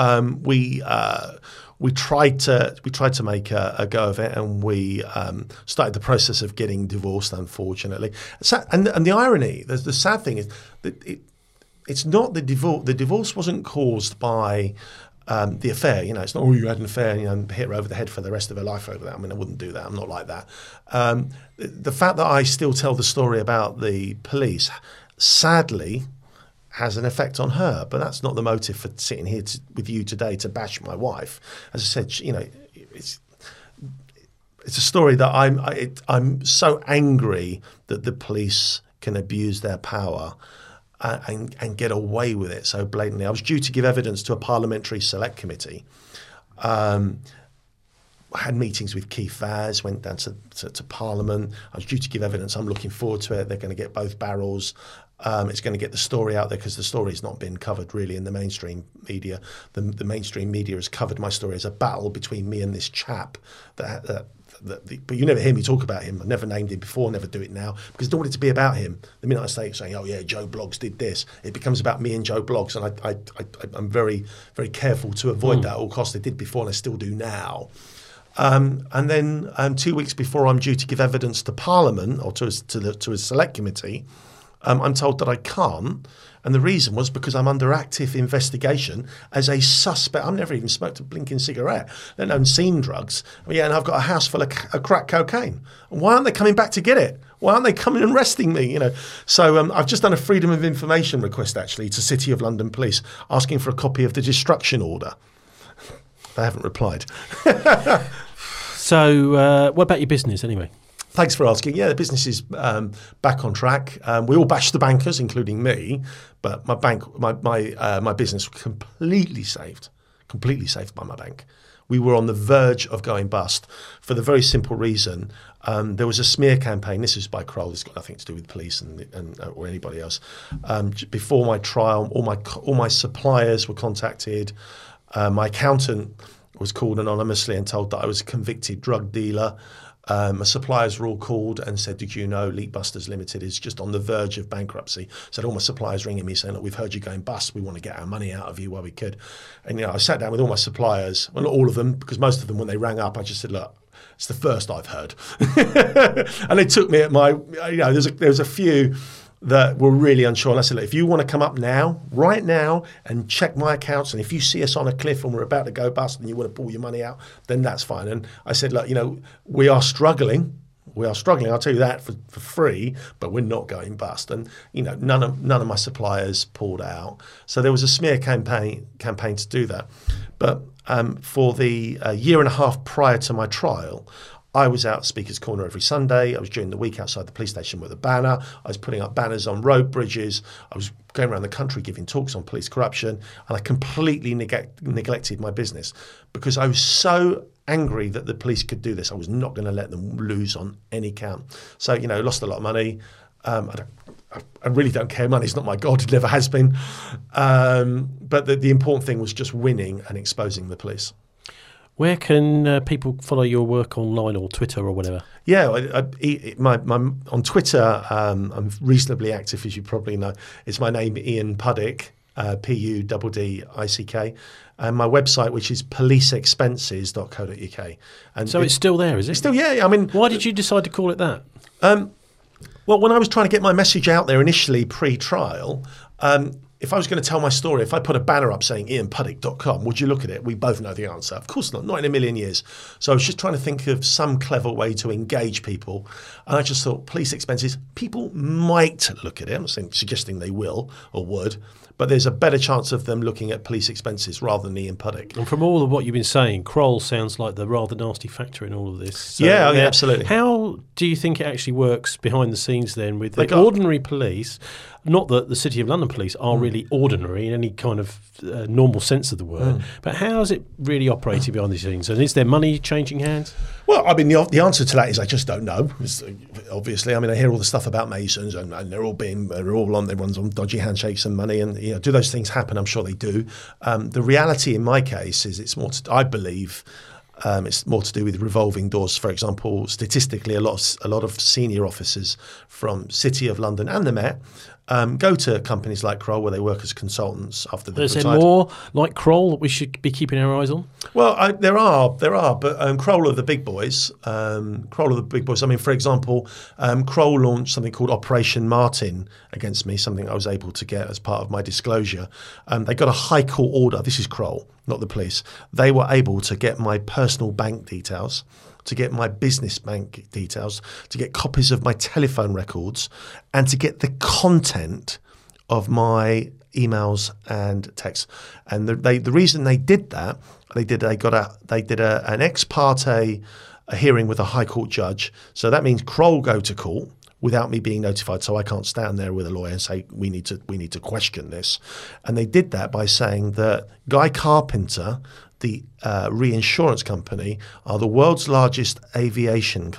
We tried to make a go of it, and we started the process of getting divorced. Unfortunately, and the irony, the sad thing is that it's not the divorce. The divorce wasn't caused by the affair. It's not, you had an affair and hit her over the head for the rest of her life over that. I mean, I wouldn't do that. I'm not like that. The fact that I still tell the story about the police, sadly, has an effect on her, but that's not the motive for sitting here with you today to bash my wife. As I said, it's a story that I'm so angry that the police can abuse their power and get away with it so blatantly. I was due to give evidence to a parliamentary select committee had meetings with Keith Vaz, went down to Parliament. I was due to give evidence. I'm looking forward to it. They're going to get both barrels. It's going to get the story out there because the story's not been covered really in the mainstream media. The mainstream media has covered my story as a battle between me and this chap. But you never hear me talk about him. I've never named him before, never do it now, because I don't want it to be about him. The minute I say saying, oh yeah, Joe Bloggs did this, it becomes about me and Joe Bloggs, and I'm very, very careful to avoid that at all costs. I did before and I still do now. And then 2 weeks before I'm due to give evidence to Parliament or to a select committee, I'm told that I can't. And the reason was because I'm under active investigation as a suspect. I've never even smoked a blinking cigarette, let alone seen drugs. And I've got a house full of crack cocaine. Why aren't they coming back to get it? Why aren't they coming and arresting me? So I've just done a freedom of information request actually to City of London Police, asking for a copy of the destruction order. They haven't replied. So, what about your business anyway? Thanks for asking. Yeah, the business is back on track. We all bashed the bankers, including me, but my business was completely saved by my bank. We were on the verge of going bust for the very simple reason there was a smear campaign. This is by Kroll. It's got nothing to do with police and or anybody else. Before my trial, all my suppliers were contacted. My accountant was called anonymously and told that I was a convicted drug dealer. My suppliers were all called and said, did you know Leakbusters Limited is just on the verge of bankruptcy? So all my suppliers ringing me saying, look, we've heard you going bust. We want to get our money out of you while we could. And I sat down with all my suppliers, well, not all of them, because most of them, when they rang up, I just said, look, it's the first I've heard. And they took me at my, there was a few that were really unsure. And I said, look, if you want to come up now, right now, and check my accounts, and if you see us on a cliff and we're about to go bust and you want to pull your money out, then that's fine. And I said, look, we are struggling. I'll tell you that for free, but we're not going bust. And none of my suppliers pulled out. So there was a smear campaign to do that. But for the year and a half prior to my trial, I was out at Speaker's Corner every Sunday. I was during the week outside the police station with a banner. I was putting up banners on road bridges. I was going around the country giving talks on police corruption. And I completely neglected my business because I was so angry that the police could do this. I was not going to let them lose on any count. So, lost a lot of money. I really don't care. Money's not my God. It never has been. But the important thing was just winning and exposing the police. Where can people follow your work online or Twitter or whatever? Yeah, on Twitter, I'm reasonably active, as you probably know. It's my name, Ian Puddick, Puddick, and my website, which is policeexpenses.co.uk. And so it's still there, is it? It's still, yeah. I mean, why did you decide to call it that? Well, when I was trying to get my message out there initially pre-trial, if I was going to tell my story, if I put a banner up saying ianpuddick.com, would you look at it? We both know the answer. Of course not in a million years. So I was just trying to think of some clever way to engage people. And I just thought, police expenses, people might look at it. I'm not suggesting they will or would, but there's a better chance of them looking at police expenses rather than Ian Puddick. And from all of what you've been saying, Kroll sounds like the rather nasty factor in all of this. So, yeah, absolutely. How do you think it actually works behind the scenes then with the ordinary police? Not that the City of London Police are really ordinary in any kind of normal sense of the word, but how is it really operating behind the scenes? And is there money changing hands? Well, I mean, the answer to that is I just don't know. Obviously, I mean, I hear all the stuff about Masons, and everyone's on dodgy handshakes and money, and do those things happen? I'm sure they do. The reality in my case is it's more I believe. It's more to do with revolving doors. For example, statistically, a lot of senior officers from City of London and the Met go to companies like Kroll where they work as consultants after they've retired. Is there more like Kroll that we should be keeping our eyes on? Well, there are, but Kroll are the big boys. I mean, for example, Kroll launched something called Operation Martin against me, something I was able to get as part of my disclosure. They got a High Court order. This is Kroll, not the police. They were able to get my personal bank details, to get my business bank details, to get copies of my telephone records, and to get the content of my emails and texts. And the reason they did that, they did an ex parte hearing with a High Court judge. So that means Kroll go to court without me being notified, so I can't stand there with a lawyer and say we need to question this. And they did that by saying that Guy Carpenter the reinsurance company are the world's largest aviation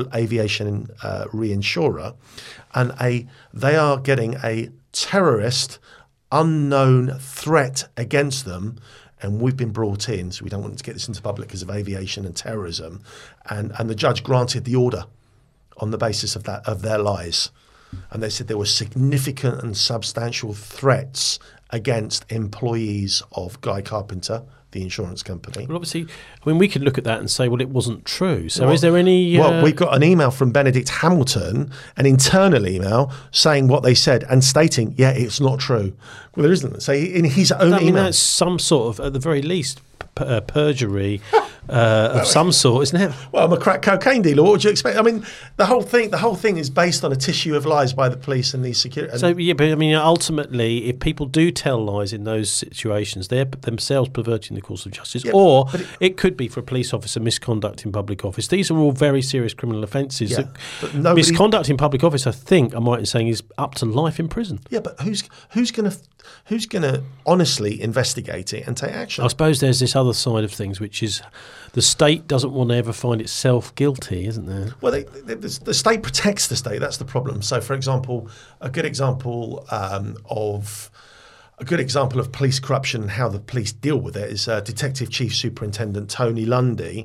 reinsurer, and they are getting a terrorist unknown threat against them. And we've been brought in, so we don't want to get this into public because of aviation and terrorism. And the judge granted the order on the basis of their lies. And they said there were significant and substantial threats against employees of Guy Carpenter, the insurance company. Well, obviously, I mean, we could look at that and say, well, it wasn't true. So is there any... Well, we've got an email from Benedict Hamilton, an internal email, saying what they said and stating, yeah, it's not true. Well, there isn't. So in his own email... that's some sort of, at the very least, perjury of some sort, isn't it? Well, I'm a crack cocaine dealer. What would you expect? I mean, the whole thing is based on a tissue of lies by the police and the security. So yeah, but I mean, ultimately, if people do tell lies in those situations, they're themselves perverting the course of justice, or it could be for a police officer misconduct in public office. These are all very serious criminal offences. Yeah, but misconduct in public office, I think, I'm right in saying, is up to life in prison. Yeah, but who's going to honestly investigate it and take action? I suppose there's this other side of things, which is the state doesn't want to ever find itself guilty, isn't there? Well, the state protects the state. That's the problem. So, for example, a good example of police corruption and how the police deal with it is Detective Chief Superintendent Tony Lundy.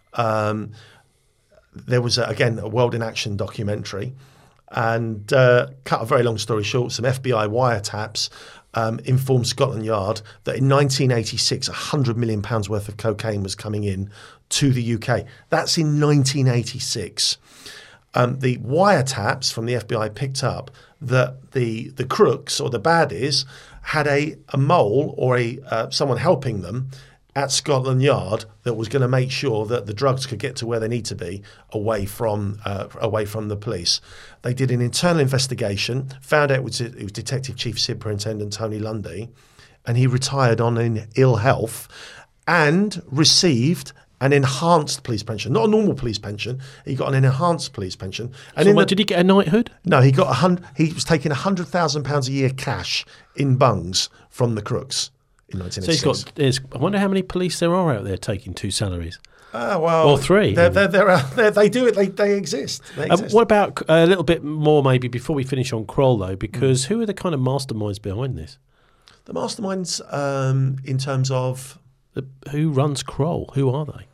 There was, again, a World in Action documentary. And cut a very long story short, some FBI wiretaps informed Scotland Yard that in 1986, £100 million worth of cocaine was coming in to the UK. That's in 1986. The wiretaps from the FBI picked up that the crooks or the baddies had a mole or someone helping them at Scotland Yard that was going to make sure that the drugs could get to where they need to be away from the police. They did an internal investigation, found out it was Detective Chief Superintendent Tony Lundy, and he retired on in ill health and received an enhanced police pension, not a normal police pension. He got an enhanced police pension. And so did he get a knighthood? No, he was taking £100,000 a year cash in bungs from the crooks. In 1986. So I wonder how many police there are out there taking two salaries. Well, or three. They're out there. They do it. They exist. What about a little bit more, maybe, before we finish on Kroll, though? Because who are the kind of masterminds behind this? The masterminds, in terms of who runs Kroll? Who are they?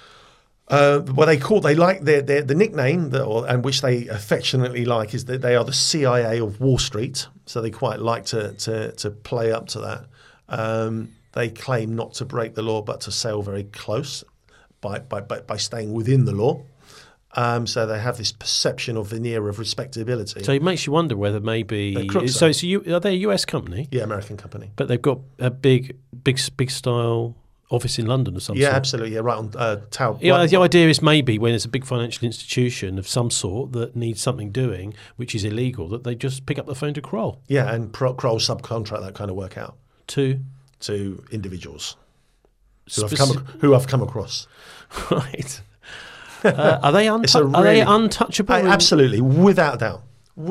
The nickname and which they affectionately like is that they are the CIA of Wall Street. So they quite like to play up to that. They claim not to break the law, but to sail very close by staying within the law. So they have this perception of veneer of respectability. So it makes you wonder whether maybe are they a US company? Yeah, American company. But they've got a big style office in London or something. Yeah, absolutely. Yeah, right on Tower. Yeah, the idea is maybe when it's a big financial institution of some sort that needs something doing, which is illegal, that they just pick up the phone to Kroll. Yeah, and Kroll subcontract that kind of work out to individuals who I've come across. Right. Are they untouchable? Absolutely, without doubt.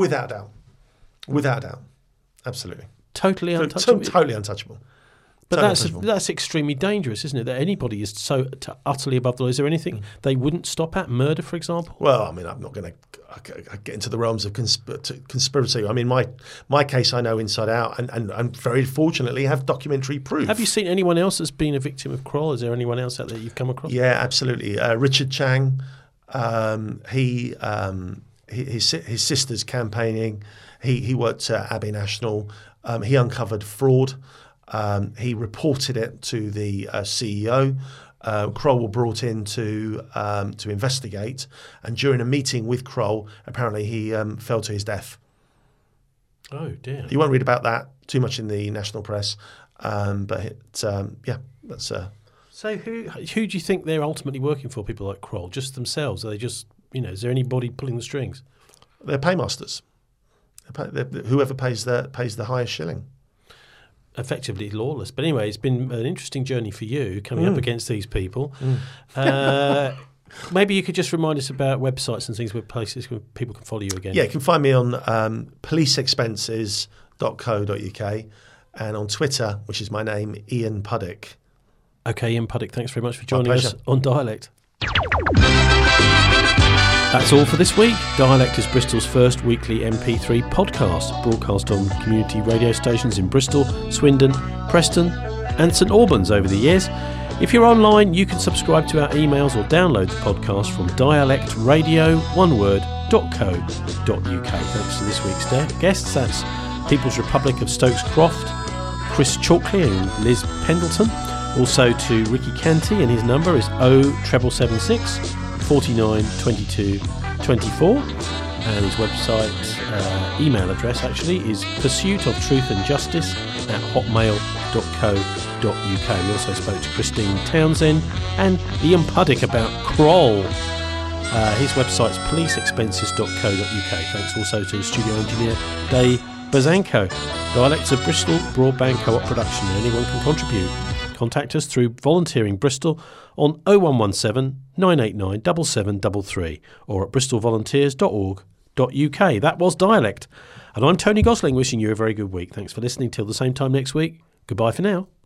Absolutely. Totally untouchable. Totally untouchable. But that's extremely dangerous, isn't it? That anybody is so utterly above the law. Is there anything they wouldn't stop at? Murder, for example? Well, I mean, I'm not going to get into the realms of conspiracy. I mean, my case I know inside out, and very fortunately have documentary proof. Have you seen anyone else that's been a victim of Kroll? Is there anyone else out there you've come across? Yeah, absolutely. Richard Chang, his sister's campaigning. He worked at Abbey National. He uncovered fraud. He reported it to the CEO. Kroll were brought in to investigate, and during a meeting with Kroll, apparently he fell to his death. Oh dear! You won't read about that too much in the national press, but that's. So who do you think they're ultimately working for? People like Kroll, just themselves? Are they just is there anybody pulling the strings? They're paymasters. Whoever pays the highest shilling. Effectively lawless. But anyway, it's been an interesting journey for you coming up against these people. Maybe you could just remind us about websites and things, places where people can follow you again. Yeah, you can find me on policeexpenses.co.uk and on Twitter, which is my name, Ian Puddick. Okay, Ian Puddick, thanks very much for joining us pleasure. on Dialect. That's all for this week. Dialect is Bristol's first weekly MP3 podcast, broadcast on community radio stations in Bristol, Swindon, Preston and St Albans over the years. If you're online, you can subscribe to our emails or download the podcast from dialectradiooneword.co.uk. Thanks to this week's guests. That's People's Republic of Stokes Croft, Chris Chalkley and Liz Pendleton. Also to Ricky Canty, and his number is 07776 49 22 24. And his website, email address actually, is pursuitoftruthandjustice@hotmail.co.uk. We also spoke to Christine Townsend and Ian Puddick about Kroll. His website's policeexpenses.co.uk. Thanks also to studio engineer Dave Bazanko. Dialects of Bristol Broadband Co-op production, and anyone can contribute. Contact us through Volunteering Bristol on 0117 989 7733 or at bristolvolunteers.org.uk. That was Dialect. And I'm Tony Gosling, wishing you a very good week. Thanks for listening. Till the same time next week. Goodbye for now.